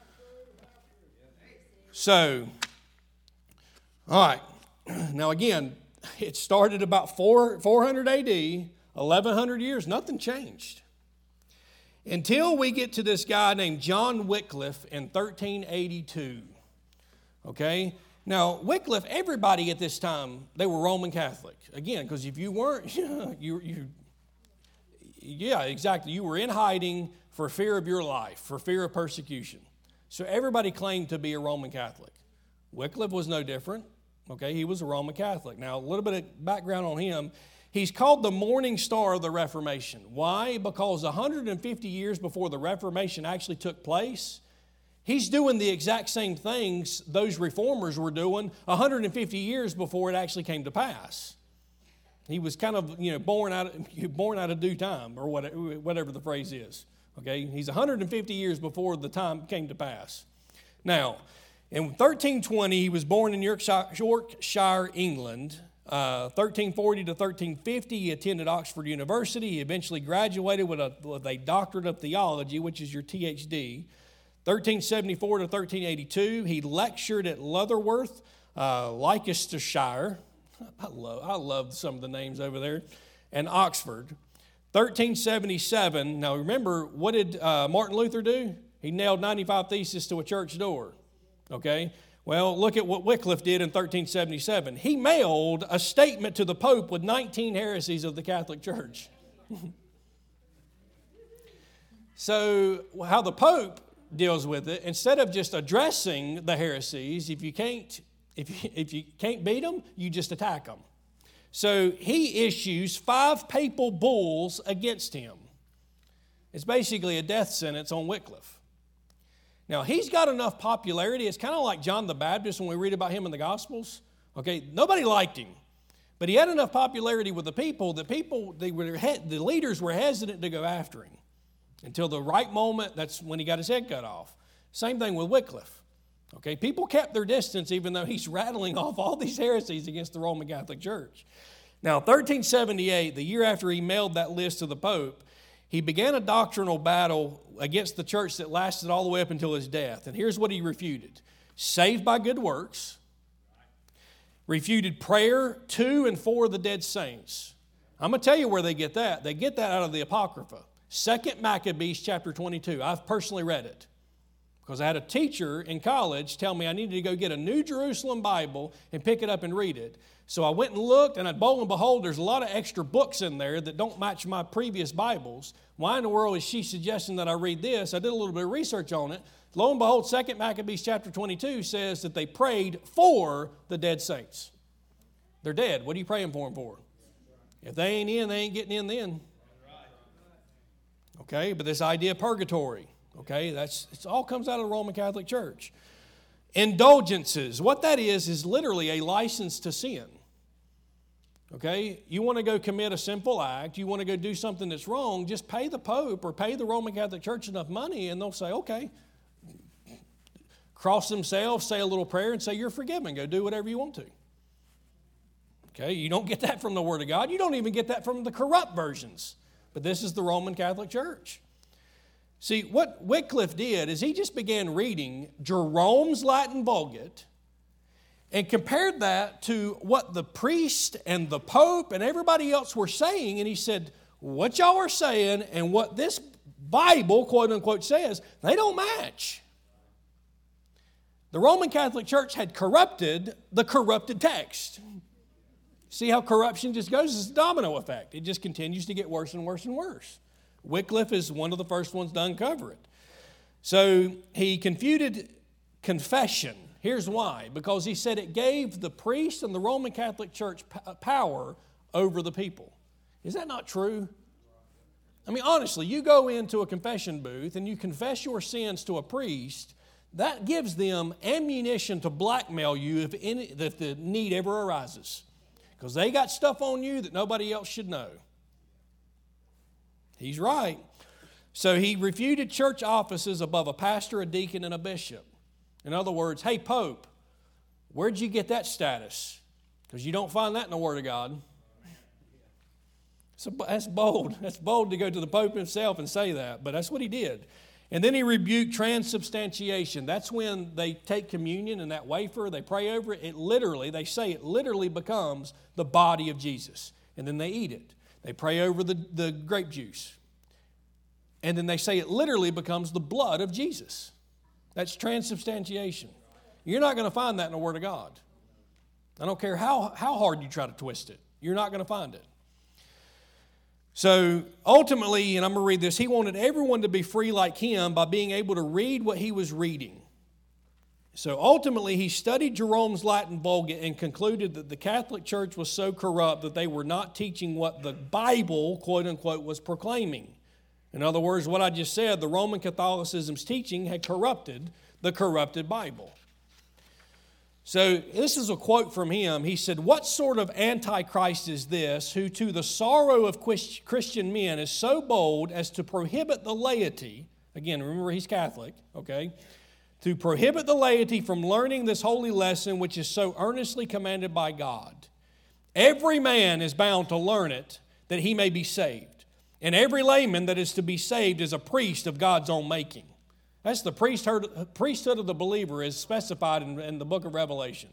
So, all right. Now again, it started about four, four hundred A D, eleven hundred years, nothing changed. Until we get to this guy named John Wycliffe in thirteen eighty-two. Okay? Now, Wycliffe, everybody at this time, they were Roman Catholic. Again, because if you weren't, you, you, yeah, exactly. You were in hiding for fear of your life, for fear of persecution. So everybody claimed to be a Roman Catholic. Wycliffe was no different. Okay, he was a Roman Catholic. Now, a little bit of background on him. He's called the morning star of the Reformation. Why? Because one hundred fifty years before the Reformation actually took place, he's doing the exact same things those reformers were doing one hundred fifty years before it actually came to pass. He was kind of, you know, born out of, born out of due time, or whatever, whatever the phrase is. Okay, he's one hundred fifty years before the time came to pass. Now, in thirteen twenty, he was born in Yorkshire, Yorkshire England. Uh, thirteen forty to thirteen fifty, he attended Oxford University. He eventually graduated with a, with a doctorate of theology, which is your T H D. thirteen seventy-four to thirteen eighty-two, he lectured at Lutterworth, uh, Leicestershire. I love, I love some of the names over there. And Oxford. thirteen seventy-seven, now remember, what did uh, Martin Luther do? He nailed ninety-five Theses to a church door. Okay? Well, look at what Wycliffe did in thirteen seventy-seven. He mailed a statement to the Pope with nineteen heresies of the Catholic Church. So, how the Pope deals with it, instead of just addressing the heresies, if you can't, if you, if you can't beat them, you just attack them. So, he issues five papal bulls against him. It's basically a death sentence on Wycliffe. Now, he's got enough popularity. It's kind of like John the Baptist when we read about him in the Gospels. Okay, nobody liked him. But he had enough popularity with the people that people, they were, the leaders were hesitant to go after him. Until the right moment, that's when he got his head cut off. Same thing with Wycliffe. Okay, people kept their distance even though he's rattling off all these heresies against the Roman Catholic Church. Now, thirteen seventy-eight, the year after he mailed that list to the Pope, he began a doctrinal battle against the church that lasted all the way up until his death. And here's what he refuted. Saved by good works. Refuted prayer to and for the dead saints. I'm going to tell you where they get that. They get that out of the Apocrypha. Second Maccabees chapter twenty-two. I've personally read it. Because I had a teacher in college tell me I needed to go get a New Jerusalem Bible and pick it up and read it. So I went and looked, and lo and behold, there's a lot of extra books in there that don't match my previous Bibles. Why in the world is she suggesting that I read this? I did a little bit of research on it. Lo and behold, Second Maccabees chapter twenty-two says that they prayed for the dead saints. They're dead. What are you praying for them for? If they ain't in, they ain't getting in then. Okay, but this idea of purgatory, okay, that's it all comes out of the Roman Catholic Church. Indulgences, what that is, is literally a license to sin. Okay, you want to go commit a sinful act, you want to go do something that's wrong, just pay the Pope or pay the Roman Catholic Church enough money and they'll say, okay, cross themselves, say a little prayer and say you're forgiven, go do whatever you want to. Okay, you don't get that from the Word of God, you don't even get that from the corrupt versions, but this is the Roman Catholic Church. See, what Wycliffe did is he just began reading Jerome's Latin Vulgate and compared that to what the priest and the Pope and everybody else were saying, and he said, what y'all are saying and what this Bible, quote unquote, says, they don't match. The Roman Catholic Church had corrupted the corrupted text. See how corruption just goes? It's a domino effect. It just continues to get worse and worse and worse. Wycliffe is one of the first ones to uncover it. So he confuted confession. Here's why. Because he said it gave the priest and the Roman Catholic Church power over the people. Is that not true? I mean, honestly, you go into a confession booth and you confess your sins to a priest, that gives them ammunition to blackmail you if, any, if the need ever arises. Because they got stuff on you that nobody else should know. He's right. So he refuted church offices above a pastor, a deacon, and a bishop. In other words, hey, Pope, where'd you get that status? Because you don't find that in the Word of God. So that's bold. That's bold to go to the Pope himself and say that, but that's what he did. And then he rebuked transubstantiation. That's when they take communion and that wafer, they pray over it. It literally, they say it literally becomes the body of Jesus. And then they eat it. They pray over the, the grape juice. And then they say it literally becomes the blood of Jesus. That's transubstantiation. You're not going to find that in the Word of God. I don't care how, how hard you try to twist it. You're not going to find it. So ultimately, and I'm going to read this, he wanted everyone to be free like him by being able to read what he was reading. So ultimately, he studied Jerome's Latin Vulgate and concluded that the Catholic Church was so corrupt that they were not teaching what the Bible, quote unquote, was proclaiming. In other words, what I just said, the Roman Catholicism's teaching had corrupted the corrupted Bible. So this is a quote from him. He said, "What sort of antichrist is this, who to the sorrow of Christian men is so bold as to prohibit the laity," again, remember he's Catholic, okay, "to prohibit the laity from learning this holy lesson which is so earnestly commanded by God. Every man is bound to learn it, that he may be saved. And every layman that is to be saved is a priest of God's own making." That's the priesthood, priesthood of the believer is specified in, in the book of Revelation.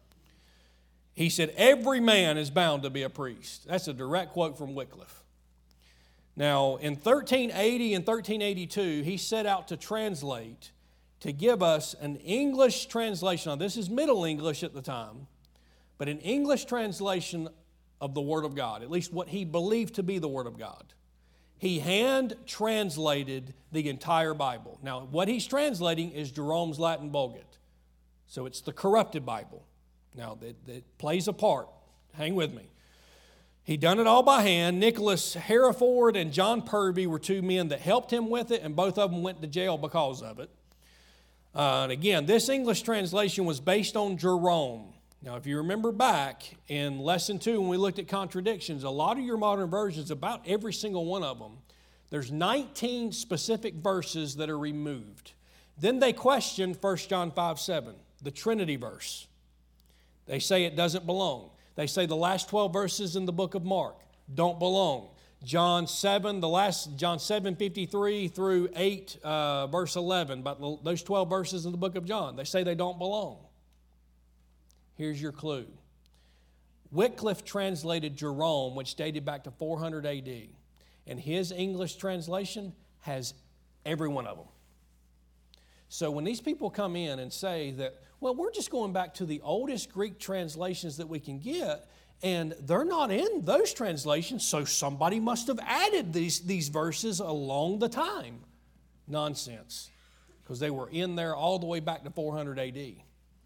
He said, every man is bound to be a priest. That's a direct quote from Wycliffe. Now, in thirteen eighty and thirteen eighty-two, he set out to translate, to give us an English translation. Now, this is Middle English at the time, but an English translation of the Word of God, at least what he believed to be the Word of God. He hand-translated the entire Bible. Now, what he's translating is Jerome's Latin Vulgate. So it's the corrupted Bible. Now, it, it plays a part. Hang with me. He done it all by hand. Nicholas Hereford and John Purvey were two men that helped him with it, and both of them went to jail because of it. Uh, and again, this English translation was based on Jerome. Now, if you remember back in lesson two when we looked at contradictions, a lot of your modern versions, about every single one of them, there's nineteen specific verses that are removed. Then they question First John five seven, the Trinity verse. They say it doesn't belong. They say the last twelve verses in the book of Mark don't belong. John seven, the last John seven fifty-three through eight uh, verse eleven, but those twelve verses in the book of John, they say they don't belong. Here's your clue. Wycliffe translated Jerome, which dated back to four hundred A D, and his English translation has every one of them. So when these people come in and say that, well, we're just going back to the oldest Greek translations that we can get, and they're not in those translations, so somebody must have added these, these verses along the time. Nonsense, because they were in there all the way back to four hundred A D.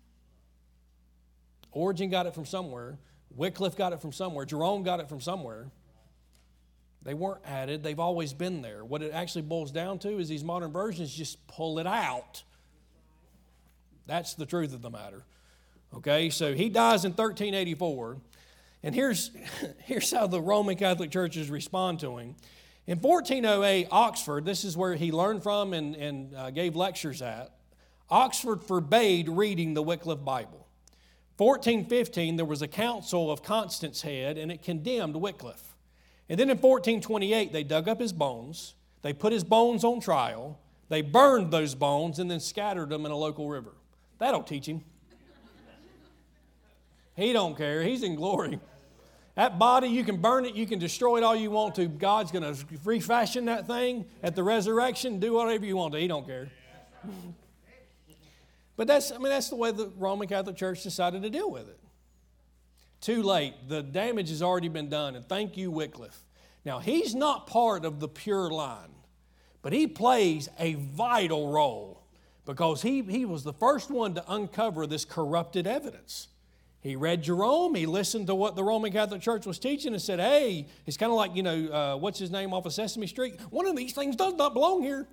Origen got it from somewhere. Wycliffe got it from somewhere. Jerome got it from somewhere. They weren't added. They've always been there. What it actually boils down to is these modern versions just pull it out. That's the truth of the matter. Okay, so he dies in thirteen eighty-four. And here's, here's how the Roman Catholic churches respond to him. In fourteen oh eight, Oxford, this is where he learned from and, and uh, gave lectures at, Oxford forbade reading the Wycliffe Bible. fourteen fifteen, there was a council of Constance Head, and it condemned Wycliffe. And then in fourteen twenty-eight, they dug up his bones, they put his bones on trial, they burned those bones, and then scattered them in a local river. That'll teach him. He don't care. He's in glory. That body, you can burn it, you can destroy it all you want to. God's going to refashion that thing at the resurrection, do whatever you want to. He don't care. But that's, I mean, that's the way the Roman Catholic Church decided to deal with it. Too late. The damage has already been done, and thank you, Wycliffe. Now, he's not part of the pure line, but he plays a vital role because he, he was the first one to uncover this corrupted evidence. He read Jerome, he listened to what the Roman Catholic Church was teaching and said, hey, it's kind of like, you know, uh, what's his name off of Sesame Street? One of these things does not belong here.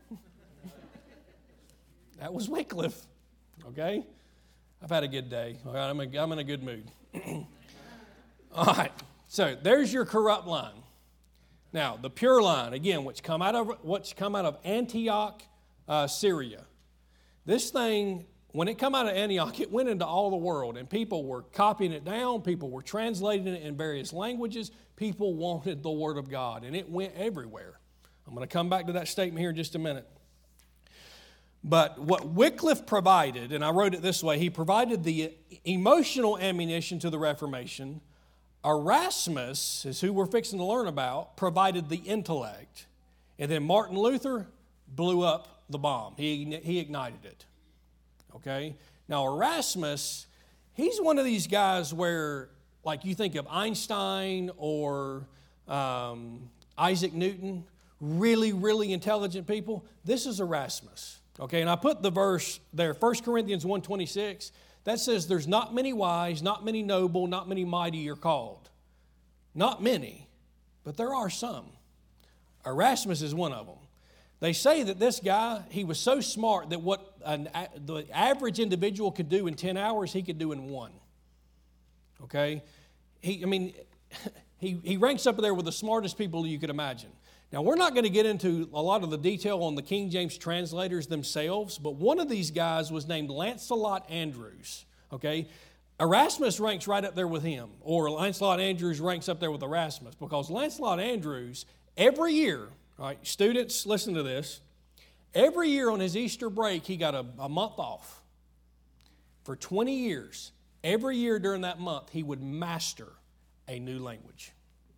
That was Wycliffe. Okay? I've had a good day. All right, I'm, a, I'm in a good mood. All right, so there's your corrupt line. Now, the pure line, again, which come out of what's come out of Antioch, uh, Syria. This thing, when it come out of Antioch, it went into all the world, and people were copying it down. People were translating it in various languages. People wanted the Word of God, and it went everywhere. I'm going to come back to that statement here in just a minute. But what Wycliffe provided, and I wrote it this way, he provided the emotional ammunition to the Reformation. Erasmus, is who we're fixing to learn about, provided the intellect. And then Martin Luther blew up the bomb. He, he ignited it. Okay? Now Erasmus, he's one of these guys where, like you think of Einstein or um, Isaac Newton, really, really intelligent people. This is Erasmus. Okay, and I put the verse there, First Corinthians one twenty-six. That says there's not many wise, not many noble, not many mighty are called. Not many, but there are some. Erasmus is one of them. They say that this guy, he was so smart that what an, the average individual could do in ten hours, he could do in one. Okay? He, I mean, he, he ranks up there with the smartest people you could imagine. Now, we're not going to get into a lot of the detail on the King James translators themselves, but one of these guys was named Lancelot Andrewes, okay? Erasmus ranks right up there with him, or Lancelot Andrewes ranks up there with Erasmus, because Lancelot Andrewes, every year, all right, students, listen to this, every year on his Easter break, he got a, a month off. For twenty years, every year during that month, he would master a new language.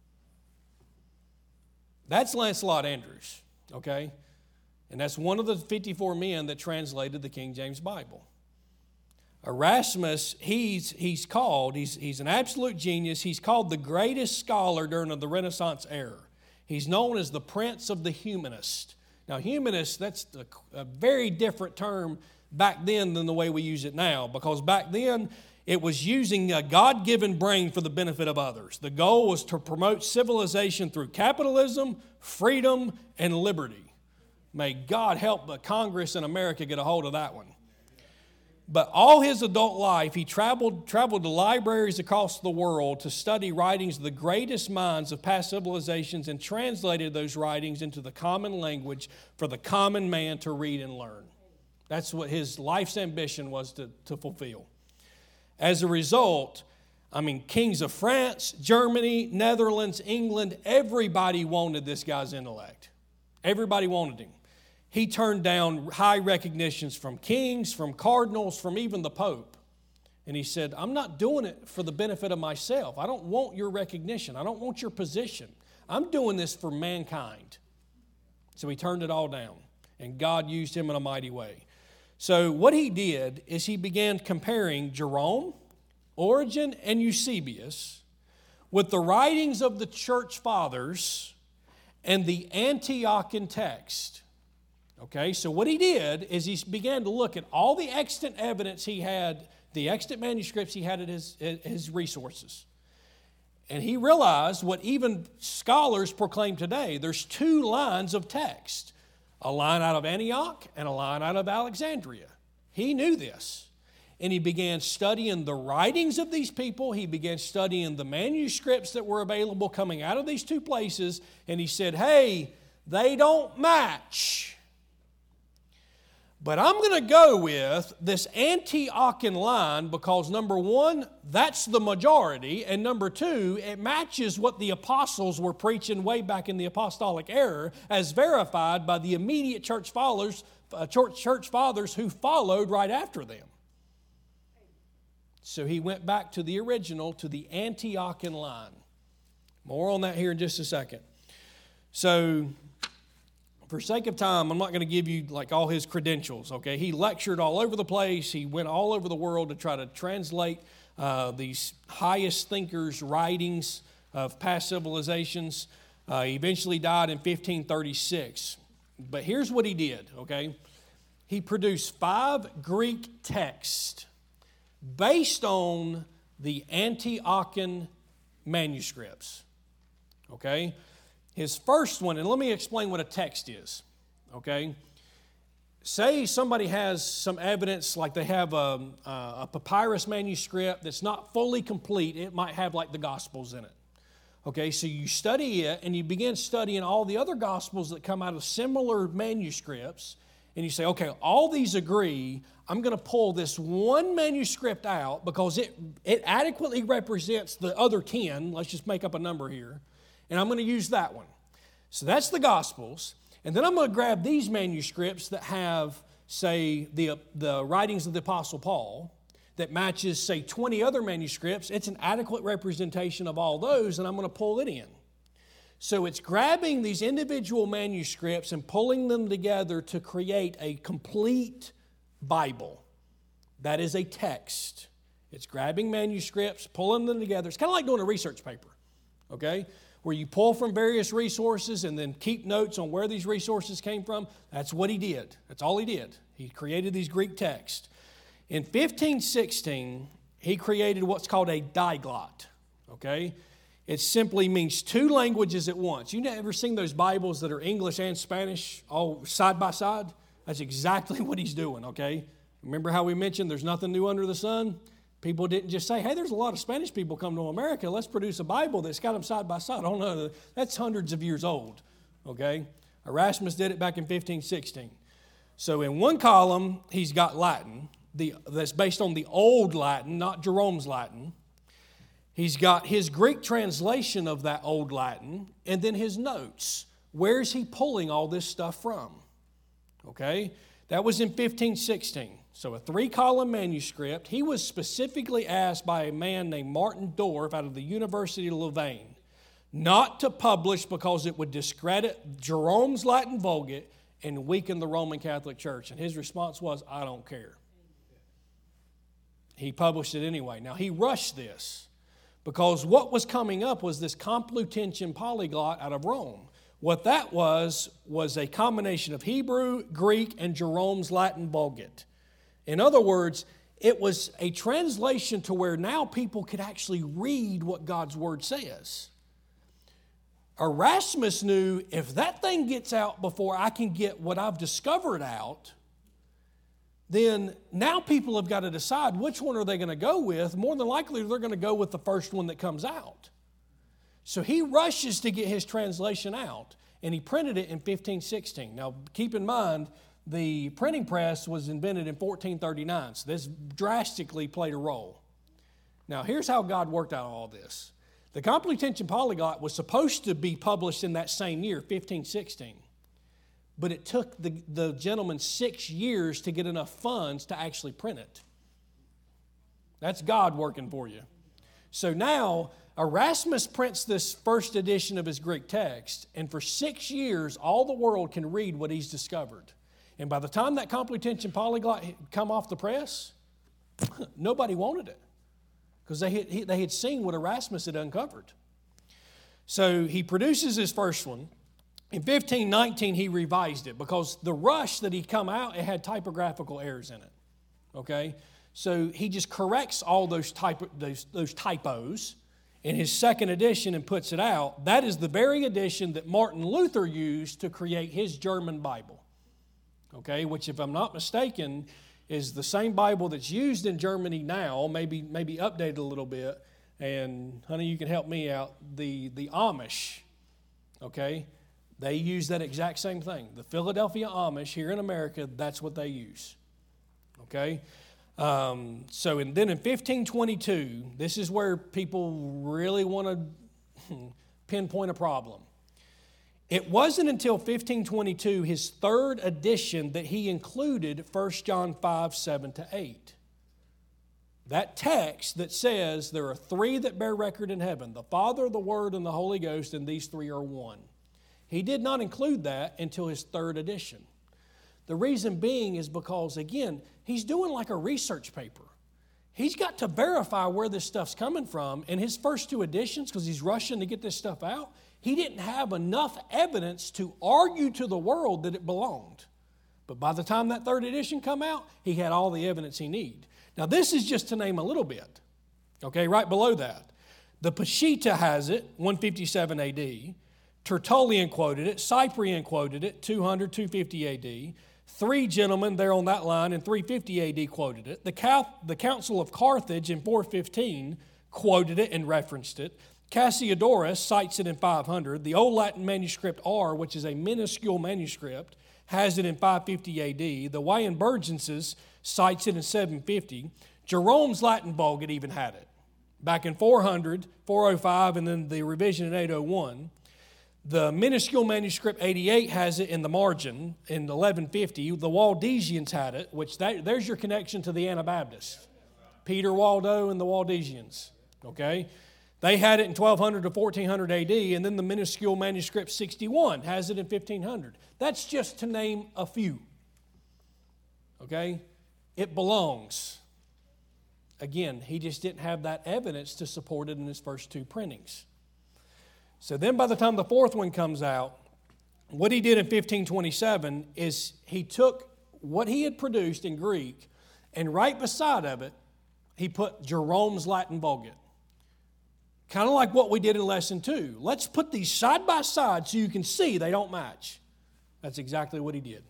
That's Lancelot Andrewes, okay? And that's one of the fifty-four men that translated the King James Bible. Erasmus, he's, he's called, he's, he's an absolute genius. He's called the greatest scholar during the Renaissance era. He's known as the Prince of the Humanist. Now, humanist, that's a, a very different term back then than the way we use it now, because back then, it was using a God-given brain for the benefit of others. The goal was to promote civilization through capitalism, freedom, and liberty. May God help the Congress in America get a hold of that one. But all his adult life, he traveled, traveled to libraries across the world to study writings of the greatest minds of past civilizations and translated those writings into the common language for the common man to read and learn. That's what his life's ambition was to, to fulfill. As a result, I mean, kings of France, Germany, Netherlands, England, everybody wanted this guy's intellect. Everybody wanted him. He turned down high recognitions from kings, from cardinals, from even the Pope. And he said, I'm not doing it for the benefit of myself. I don't want your recognition. I don't want your position. I'm doing this for mankind. So he turned it all down. And God used him in a mighty way. So what he did is he began comparing Jerome, Origen, and Eusebius with the writings of the church fathers and the Antiochian text. Okay, so what he did is he began to look at all the extant evidence he had, the extant manuscripts he had at his, at his resources. And he realized what even scholars proclaim today. There's two lines of text. A line out of Antioch and a line out of Alexandria. He knew this. And he began studying the writings of these people. He began studying the manuscripts that were available coming out of these two places. And he said, hey, they don't match. But I'm going to go with this Antiochian line because, number one, that's the majority. And number two, it matches what the apostles were preaching way back in the apostolic era as verified by the immediate church fathers, uh, church, church fathers who followed right after them. So he went back to the original, to the Antiochian line. More on that here in just a second. So, for sake of time, I'm not going to give you like all his credentials, okay? He lectured all over the place. He went all over the world to try to translate uh, these highest thinkers' writings of past civilizations. Uh, he eventually died in fifteen thirty-six. But here's what he did, okay? He produced five Greek texts based on the Antiochian manuscripts, okay? His first one, and let me explain what a text is, okay? Say somebody has some evidence, like they have a, a papyrus manuscript that's not fully complete. It might have like the Gospels in it. Okay, so you study it and you begin studying all the other Gospels that come out of similar manuscripts, and you say, okay, all these agree. I'm going to pull this one manuscript out because it, it adequately represents the other ten. Let's just make up a number here. And I'm going to use that one. So that's the Gospels. And then I'm going to grab these manuscripts that have, say, the, the writings of the Apostle Paul that matches, say, twenty other manuscripts. It's an adequate representation of all those, and I'm going to pull it in. So it's grabbing these individual manuscripts and pulling them together to create a complete Bible. That is a text. It's grabbing manuscripts, pulling them together. It's kind of like doing a research paper, okay? Where you pull from various resources and then keep notes on where these resources came from. That's what he did. That's all he did. He created these Greek texts. In fifteen sixteen, he created what's called a diglot, okay? It simply means two languages at once. You ever seen those Bibles that are English and Spanish all side by side? That's exactly what he's doing, okay? Remember how we mentioned there's nothing new under the sun? People didn't just say, hey, there's a lot of Spanish people come to America. Let's produce a Bible that's got them side by side. Oh, no, that's hundreds of years old, okay? Erasmus did it back in fifteen sixteen. So in one column, he's got Latin the, that's based on the Old Latin, not Jerome's Latin. He's got his Greek translation of that Old Latin, and then his notes. Where's he pulling all this stuff from? Okay? That was in fifteen sixteen. So a three-column manuscript. He was specifically asked by a man named Martin Dorff out of the University of Louvain not to publish because it would discredit Jerome's Latin Vulgate and weaken the Roman Catholic Church. And his response was, I don't care. He published it anyway. Now, he rushed this because what was coming up was this Complutensian polyglot out of Rome. What that was, was a combination of Hebrew, Greek, and Jerome's Latin Vulgate. In other words, it was a translation to where now people could actually read what God's Word says. Erasmus knew if that thing gets out before I can get what I've discovered out, then now people have got to decide which one are they going to go with. More than likely, they're going to go with the first one that comes out. So he rushes to get his translation out, and he printed it in fifteen sixteen. Now, keep in mind, the printing press was invented in fourteen thirty-nine, so this drastically played a role. Now, here's how God worked out all this. The Complutensian Polyglot was supposed to be published in that same year, fifteen sixteen, but it took the, the gentleman six years to get enough funds to actually print it. That's God working for you. So now, Erasmus prints this first edition of his Greek text, and for six years, all the world can read what he's discovered. And by the time that Complutensian Polyglot had come off the press, nobody wanted it because they had, they had seen what Erasmus had uncovered. So he produces his first one. In fifteen nineteen, he revised it because the rush that he'd come out, it had typographical errors in it. Okay? So he just corrects all those, typo, those, those typos in his second edition and puts it out. That is the very edition that Martin Luther used to create his German Bible. Okay, which if I'm not mistaken is the same Bible that's used in Germany now, maybe maybe updated a little bit. And honey, you can help me out. The, the Amish, okay, they use that exact same thing. The Philadelphia Amish here in America, that's what they use. Okay, um, so and then in fifteen twenty-two, this is where people really want to pinpoint a problem. It wasn't until fifteen twenty-two, his third edition, that he included First John five, seven to eight. That text that says there are three that bear record in heaven, the Father, the Word, and the Holy Ghost, and these three are one. He did not include that until his third edition. The reason being is because, again, he's doing like a research paper. He's got to verify where this stuff's coming from. In his first two editions, because he's rushing to get this stuff out, he didn't have enough evidence to argue to the world that it belonged. But by the time that third edition come out, he had all the evidence he needed. Now, this is just to name a little bit. Okay, right below that. The Peshitta has it, one fifty-seven A D. Tertullian quoted it. Cyprian quoted it, two hundred, two fifty A D. Three gentlemen there on that line in three fifty A D quoted it. The, Cal- the Council of Carthage in four fifteen quoted it and referenced it. Cassiodorus cites it in five hundred. The Old Latin manuscript R, which is a minuscule manuscript, has it in five fifty A D. The Weinbergensis cites it in seven fifty. Jerome's Latin Vulgate even had it back in four hundred, four oh five, and then the revision in eight oh one. The minuscule manuscript eighty-eight has it in the margin in eleven fifty. The Waldensians had it, which that, there's your connection to the Anabaptists. Peter Waldo and the Waldensians, okay? They had it in twelve hundred to fourteen hundred A D, and then the minuscule manuscript sixty-one has it in fifteen hundred. That's just to name a few, okay? It belongs. Again, he just didn't have that evidence to support it in his first two printings. So then by the time the fourth one comes out, what he did in fifteen twenty-seven is he took what he had produced in Greek, and right beside of it, he put Jerome's Latin Vulgate. Kind of like what we did in lesson two. Let's put these side by side so you can see they don't match. That's exactly what he did.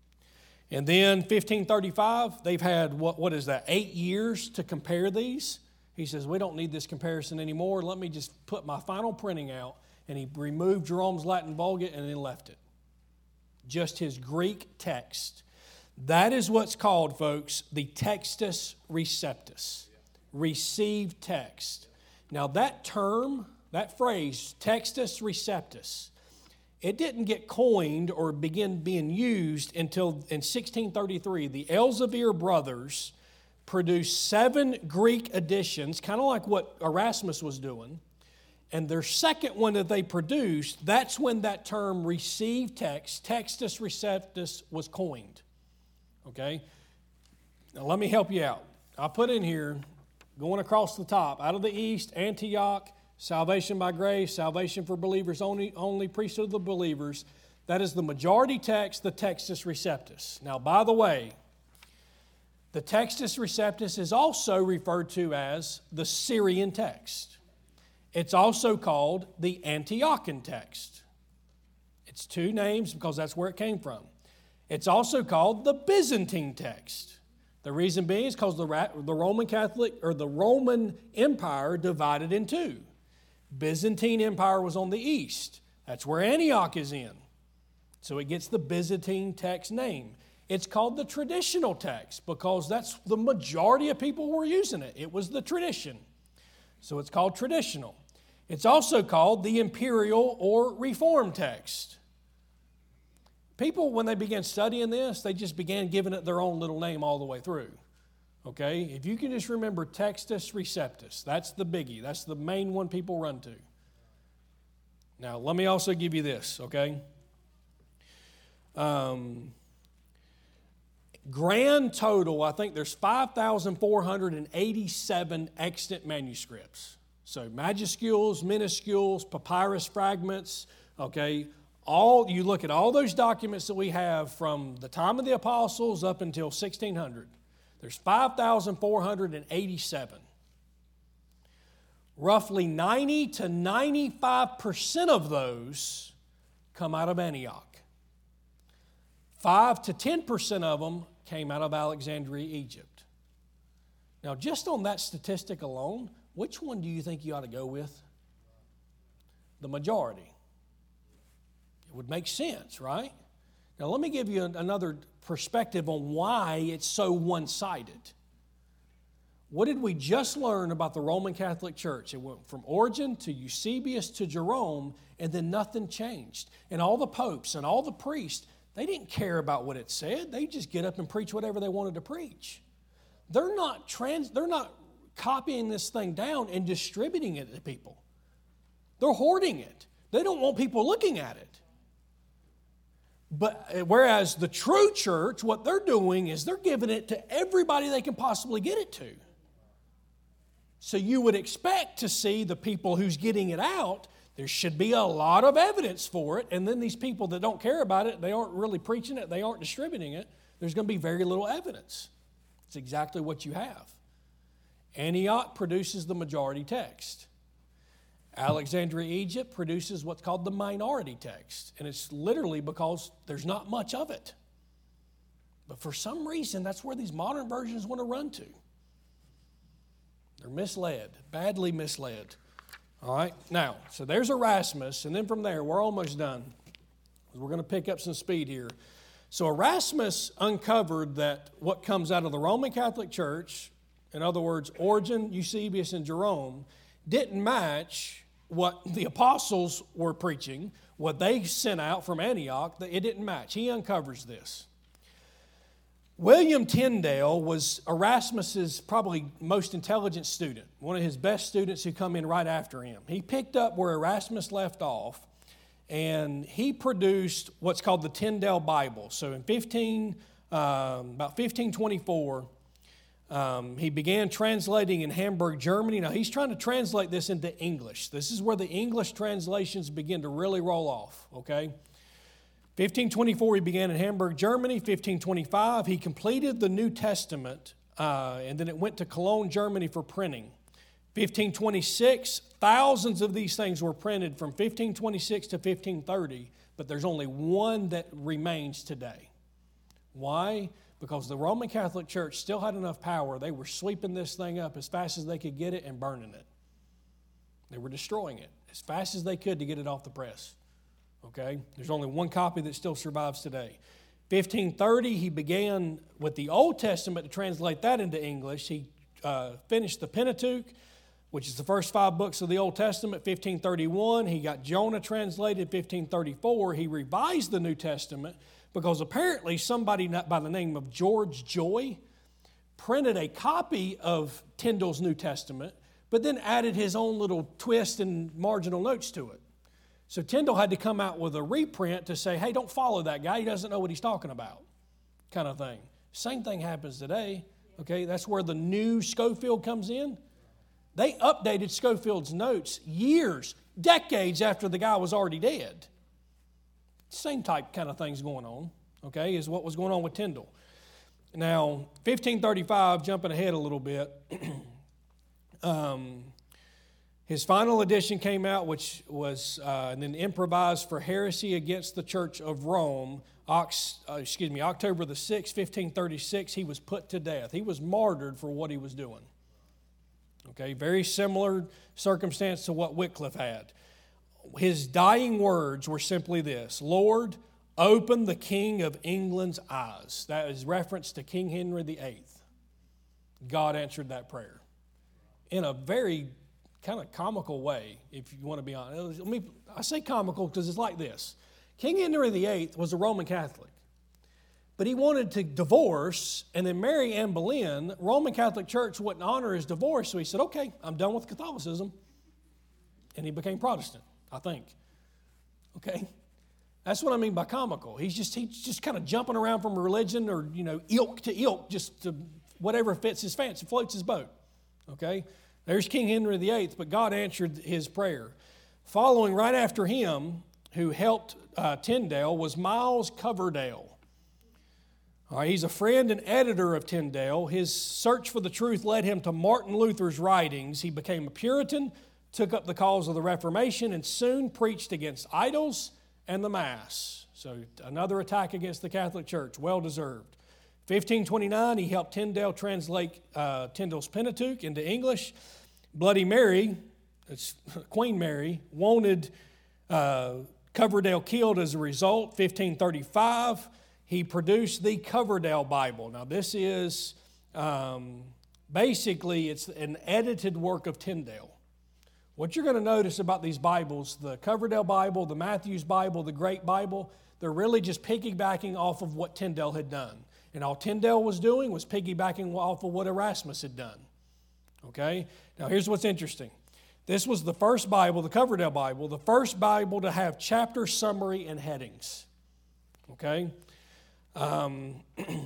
And then fifteen thirty-five, they've had, what, what is that, eight years to compare these. He says, we don't need this comparison anymore. Let me just put my final printing out. And he removed Jerome's Latin Vulgate and then left it. Just his Greek text. That is what's called, folks, the Textus Receptus. Received text. Now that term, that phrase, Textus Receptus, it didn't get coined or begin being used until in sixteen thirty-three. The Elzevir brothers produced seven Greek editions, kind of like what Erasmus was doing. And their second one that they produced, that's when that term received text, Textus Receptus, was coined. Okay? Now let me help you out. I put in here, going across the top, out of the east, Antioch, salvation by grace, salvation for believers only, only priesthood of the believers. That is the majority text, the Textus Receptus. Now, by the way, the Textus Receptus is also referred to as the Syrian text. It's also called the Antiochian text. It's two names because that's where it came from. It's also called the Byzantine text. The reason being is because the, the Roman Catholic or the Roman Empire divided in two. Byzantine Empire was on the east. That's where Antioch is in. So it gets the Byzantine text name. It's called the traditional text because that's the majority of people were using it. It was the tradition. So it's called traditional. It's also called the imperial or reformed text. People, when they began studying this, they just began giving it their own little name all the way through. Okay? If you can just remember Textus Receptus, that's the biggie. That's the main one people run to. Now, let me also give you this, okay? Um, grand total, I think there's five thousand four hundred eighty-seven extant manuscripts. So majuscules, minuscules, papyrus fragments, okay? All, you look at all those documents that we have from the time of the apostles up until sixteen hundred. There's five thousand four hundred eighty-seven. Roughly ninety to ninety-five percent of those come out of Antioch. five to ten percent of them came out of Alexandria, Egypt. Now, just on that statistic alone, which one do you think you ought to go with? The majority. It would make sense, right? Now, let me give you another perspective on why it's so one-sided. What did we just learn about the Roman Catholic Church? It went from Origen to Eusebius to Jerome, and then nothing changed. And all the popes and all the priests, they didn't care about what it said. They just get up and preach whatever they wanted to preach. They're not trans, they're not copying this thing down and distributing it to people. They're hoarding it. They don't want people looking at it. But whereas the true church, what they're doing is they're giving it to everybody they can possibly get it to. So you would expect to see the people who's getting it out, there should be a lot of evidence for it, and then these people that don't care about it, they aren't really preaching it, they aren't distributing it, there's going to be very little evidence. It's exactly what you have. Antioch produces the majority text. Alexandria, Egypt produces what's called the minority text. And it's literally because there's not much of it. But for some reason, that's where these modern versions want to run to. They're misled, badly misled. All right, now, so there's Erasmus, and then from there, we're almost done. We're going to pick up some speed here. So Erasmus uncovered that what comes out of the Roman Catholic Church, in other words, Origen, Eusebius, and Jerome, didn't match what the apostles were preaching, what they sent out from Antioch. It didn't match. He uncovers this. William Tyndale was Erasmus's probably most intelligent student, one of his best students who come in right after him. He picked up where Erasmus left off, and he produced what's called the Tyndale Bible. So in fifteen, um, about fifteen twenty-four, um, he began translating in Hamburg, Germany. Now he's trying to translate this into English. This is where the English translations begin to really roll off, okay? fifteen twenty-four, he began in Hamburg, Germany. fifteen twenty-five, he completed the New Testament, uh, and then it went to Cologne, Germany for printing. fifteen twenty-six, thousands of these things were printed from fifteen twenty-six to fifteen thirty, but there's only one that remains today. Why? Because the Roman Catholic Church still had enough power. They were sweeping this thing up as fast as they could get it and burning it. They were destroying it as fast as they could to get it off the press. Okay? There's only one copy that still survives today. fifteen thirty, he began with the Old Testament to translate that into English. He uh, finished the Pentateuch, which is the first five books of the Old Testament. fifteen thirty-one, he got Jonah translated. fifteen thirty-four, he revised the New Testament because apparently somebody by the name of George Joy printed a copy of Tyndale's New Testament, but then added his own little twist and marginal notes to it. So Tyndale had to come out with a reprint to say, hey, don't follow that guy. He doesn't know what he's talking about, kind of thing. Same thing happens today. Okay, that's where the new Scofield comes in. They updated Scofield's notes years, decades after the guy was already dead. Same type kind of things going on, okay, is what was going on with Tyndale. Now, fifteen thirty-five, jumping ahead a little bit, um, his final edition came out, which was uh, and then improvised for heresy against the Church of Rome. Ox, uh, excuse me, October the sixth, fifteen thirty-six, he was put to death. He was martyred for what he was doing. Okay, very similar circumstance to what Wycliffe had. His dying words were simply this: Lord, open the King of England's eyes. That is reference to King Henry the eighth. God answered that prayer in a very kind of comical way, if you want to be honest. I mean, I say comical because it's like this. King Henry the eighth was a Roman Catholic, but he wanted to divorce and then marry Anne Boleyn. Roman Catholic Church wouldn't honor his divorce, so he said, okay, I'm done with Catholicism. And he became Protestant, I think. Okay? That's what I mean by comical. He's just he's just kind of jumping around from religion or, you know, ilk to ilk, just to whatever fits his fancy, floats his boat. Okay? There's King Henry the eighth, but God answered his prayer. Following right after him, who helped uh, Tyndale, was Miles Coverdale. All right, he's a friend and editor of Tyndale. His search for the truth led him to Martin Luther's writings. He became a Puritan, took up the cause of the Reformation, and soon preached against idols and the Mass. So another attack against the Catholic Church, well-deserved. fifteen twenty-nine, he helped Tyndale translate uh, Tyndale's Pentateuch into English. Bloody Mary, it's Queen Mary, wanted uh, Coverdale killed as a result. fifteen thirty-five, he produced the Coverdale Bible. Now this is um, basically, it's an edited work of Tyndale. What you're going to notice about these Bibles, the Coverdale Bible, the Matthew's Bible, the Great Bible, they're really just piggybacking off of what Tyndale had done. And all Tyndale was doing was piggybacking off of what Erasmus had done. Okay? Now here's what's interesting. This was the first Bible, the Coverdale Bible, the first Bible to have chapter, summary, and headings. Okay? Um,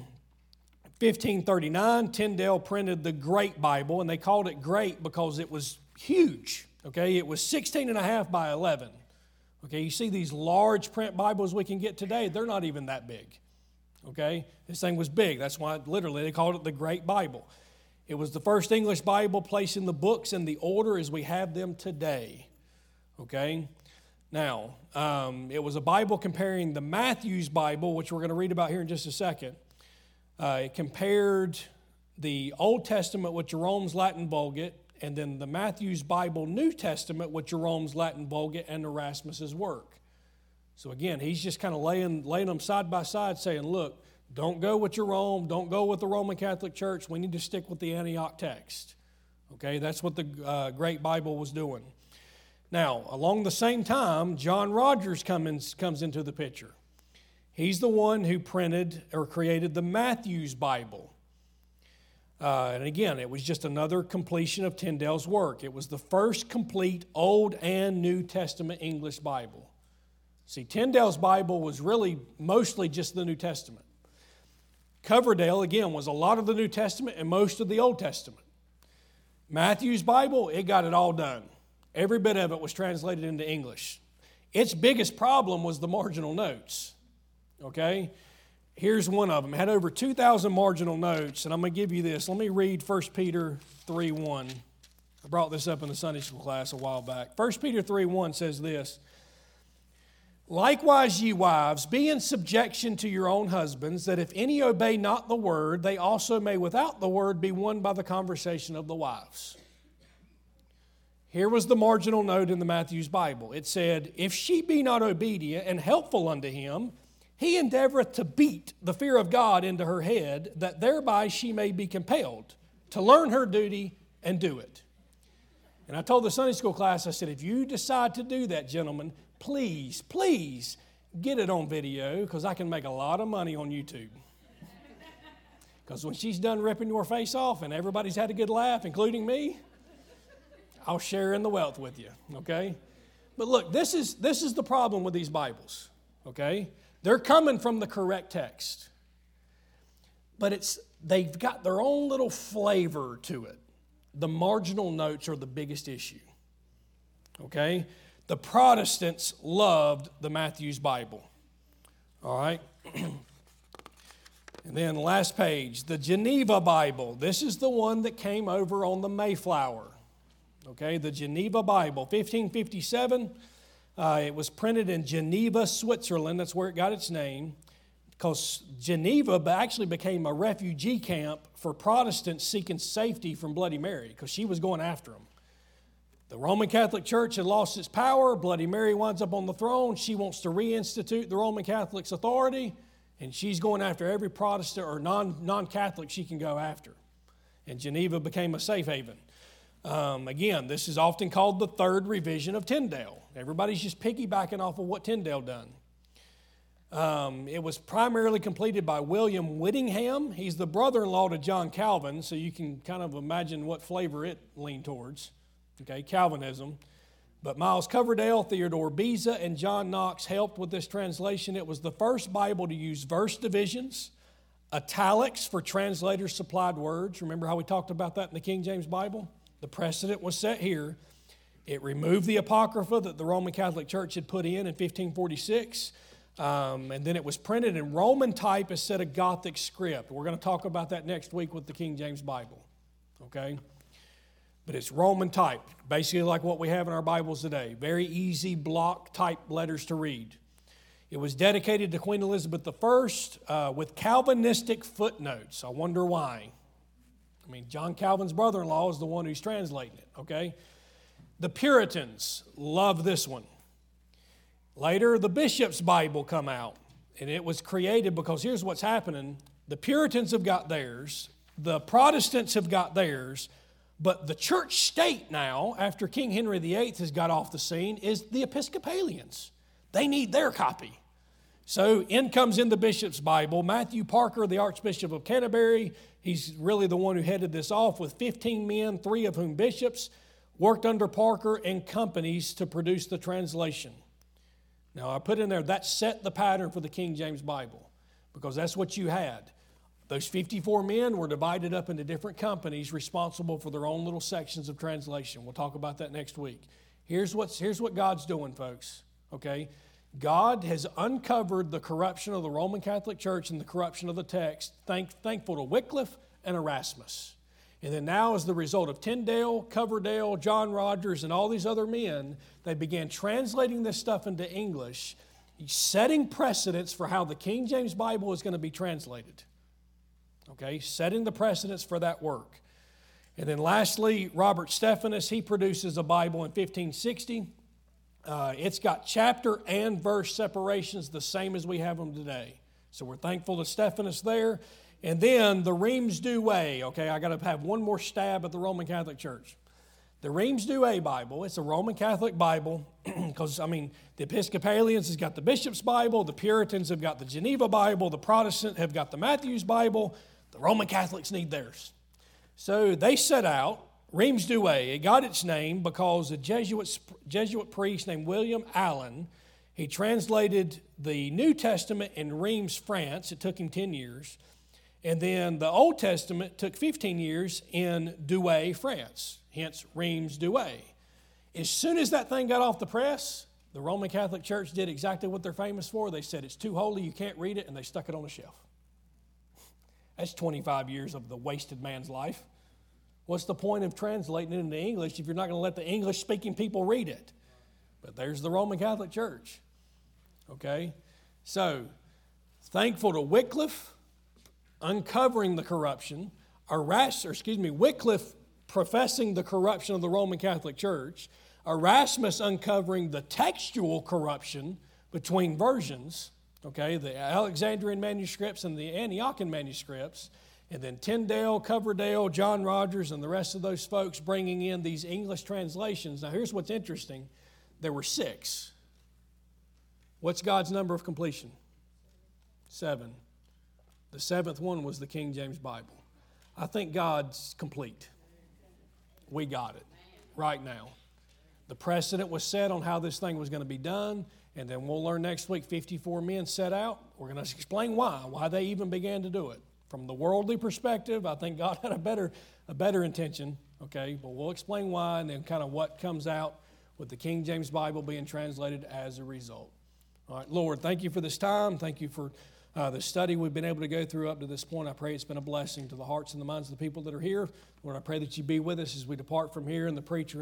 fifteen thirty-nine, Tyndale printed the Great Bible, and they called it great because it was huge. Okay? It was sixteen and a half by eleven. Okay? You see these large print Bibles we can get today, they're not even that big. Okay? This thing was big. That's why literally they called it the Great Bible. It was the first English Bible placing the books in the order as we have them today. Okay? Now, um, it was a Bible comparing the Matthew's Bible, which we're going to read about here in just a second. Uh, it compared the Old Testament with Jerome's Latin Vulgate and then the Matthew's Bible New Testament with Jerome's Latin Vulgate and Erasmus's work. So again, he's just kind of laying, laying them side by side saying, look, don't go with Jerome, don't go with the Roman Catholic Church, we need to stick with the Antioch text. Okay, that's what the uh, Great Bible was doing. Now, along the same time, John Rogers come in, comes into the picture. He's the one who printed or created the Matthew's Bible. Uh, and again, it was just another completion of Tyndale's work. It was the first complete Old and New Testament English Bible. See, Tyndale's Bible was really mostly just the New Testament. Coverdale, again, was a lot of the New Testament and most of the Old Testament. Matthew's Bible, it got it all done. Every bit of it was translated into English. Its biggest problem was the marginal notes. Okay? Here's one of them. It had over two thousand marginal notes, and I'm going to give you this. Let me read First Peter three one. I brought this up in the Sunday school class a while back. First Peter three one says this, likewise, ye wives, be in subjection to your own husbands, that if any obey not the word, they also may without the word be won by the conversation of the wives. Here was the marginal note in the Matthew's Bible. It said, if she be not obedient and helpful unto him, he endeavoreth to beat the fear of God into her head, that thereby she may be compelled to learn her duty and do it. And I told the Sunday school class, I said, if you decide to do that, gentlemen, please, please get it on video, because I can make a lot of money on YouTube. Because when she's done ripping your face off and everybody's had a good laugh, including me, I'll share in the wealth with you, okay? But look, this is, this is the problem with these Bibles, okay? They're coming from the correct text. But it's they've got their own little flavor to it. The marginal notes are the biggest issue, okay? The Protestants loved the Matthew's Bible, all right? And then last page, the Geneva Bible. This is the one that came over on the Mayflower, okay? The Geneva Bible, fifteen fifty-seven. Uh, it was printed in Geneva, Switzerland. That's where it got its name, because Geneva actually became a refugee camp for Protestants seeking safety from Bloody Mary, because she was going after them. The Roman Catholic Church had lost its power. Bloody Mary winds up on the throne. She wants to reinstitute the Roman Catholic's authority, and she's going after every Protestant or non, non-Catholic she can go after. And Geneva became a safe haven. Um, again, this is often called the third revision of Tyndale. Everybody's just piggybacking off of what Tyndale done. Um, it was primarily completed by William Whittingham. He's the brother-in-law to John Calvin, so you can kind of imagine what flavor it leaned towards. Okay, Calvinism. But Miles Coverdale, Theodore Beza, and John Knox helped with this translation. It was the first Bible to use verse divisions, italics for translators' supplied words. Remember how we talked about that in the King James Bible? The precedent was set here. It removed the Apocrypha that the Roman Catholic Church had put in in fifteen forty-six. Um, and then it was printed in Roman type instead of Gothic script. We're going to talk about that next week with the King James Bible. Okay? But it's Roman type, basically like what we have in our Bibles today. Very easy block type letters to read. It was dedicated to Queen Elizabeth the First uh, with Calvinistic footnotes. I wonder why. I mean, John Calvin's brother-in-law is the one who's translating it, okay? The Puritans love this one. Later, the Bishop's Bible come out, and it was created because here's what's happening. The Puritans have got theirs. The Protestants have got theirs. But the church state now, after King Henry the Eighth has got off the scene, is the Episcopalians. They need their copy. So in comes in the Bishop's Bible. Matthew Parker, the Archbishop of Canterbury, he's really the one who headed this off with fifteen men, three of whom bishops, worked under Parker and companies to produce the translation. Now I put in there, that set the pattern for the King James Bible, because that's what you had. Those fifty-four men were divided up into different companies responsible for their own little sections of translation. We'll talk about that next week. Here's, what's, here's what God's doing, folks, okay? God has uncovered the corruption of the Roman Catholic Church and the corruption of the text, thank, thankful to Wycliffe and Erasmus. And then now, as the result of Tyndale, Coverdale, John Rogers, and all these other men, they began translating this stuff into English, setting precedents for how the King James Bible is going to be translated. Okay, setting the precedents for that work. And then lastly, Robert Stephanus, he produces a Bible in fifteen sixty. Uh, it's got chapter and verse separations the same as we have them today. So we're thankful to Stephanus there. And then the Reims Douay, okay, I got to have one more stab at the Roman Catholic Church. The Reims Douay Bible, it's a Roman Catholic Bible because, I mean, the Episcopalians has got the Bishop's Bible, the Puritans have got the Geneva Bible, the Protestants have got the Matthew's Bible, the Roman Catholics need theirs. So they set out, Reims Douay, it got its name because a Jesuit, Jesuit priest named William Allen, he translated the New Testament in Reims, France. It took him ten years. And then the Old Testament took fifteen years in Douay, France, hence Reims Douay. As soon as that thing got off the press, the Roman Catholic Church did exactly what they're famous for. They said it's too holy, you can't read it, and they stuck it on a shelf. That's twenty-five years of the wasted man's life. What's the point of translating it into English if you're not going to let the English-speaking people read it? But there's the Roman Catholic Church. Okay? So, thankful to Wycliffe, uncovering the corruption, Erasmus, or excuse me, Wycliffe professing the corruption of the Roman Catholic Church, Erasmus uncovering the textual corruption between versions, okay, the Alexandrian manuscripts and the Antiochian manuscripts, and then Tyndale, Coverdale, John Rogers, and the rest of those folks bringing in these English translations. Now, here's what's interesting. There were six. What's God's number of completion? Seven. The seventh one was the King James Bible. I think God's complete. We got it right now. The precedent was set on how this thing was going to be done, and then we'll learn next week fifty-four men set out. We're going to explain why, why they even began to do it. From the worldly perspective, I think God had a better, a better intention, okay? But we'll explain why and then kind of what comes out with the King James Bible being translated as a result. All right, Lord, thank you for this time. Thank you for uh, the study we've been able to go through up to this point. I pray it's been a blessing to the hearts and the minds of the people that are here. Lord, I pray that you be with us as we depart from here and the preacher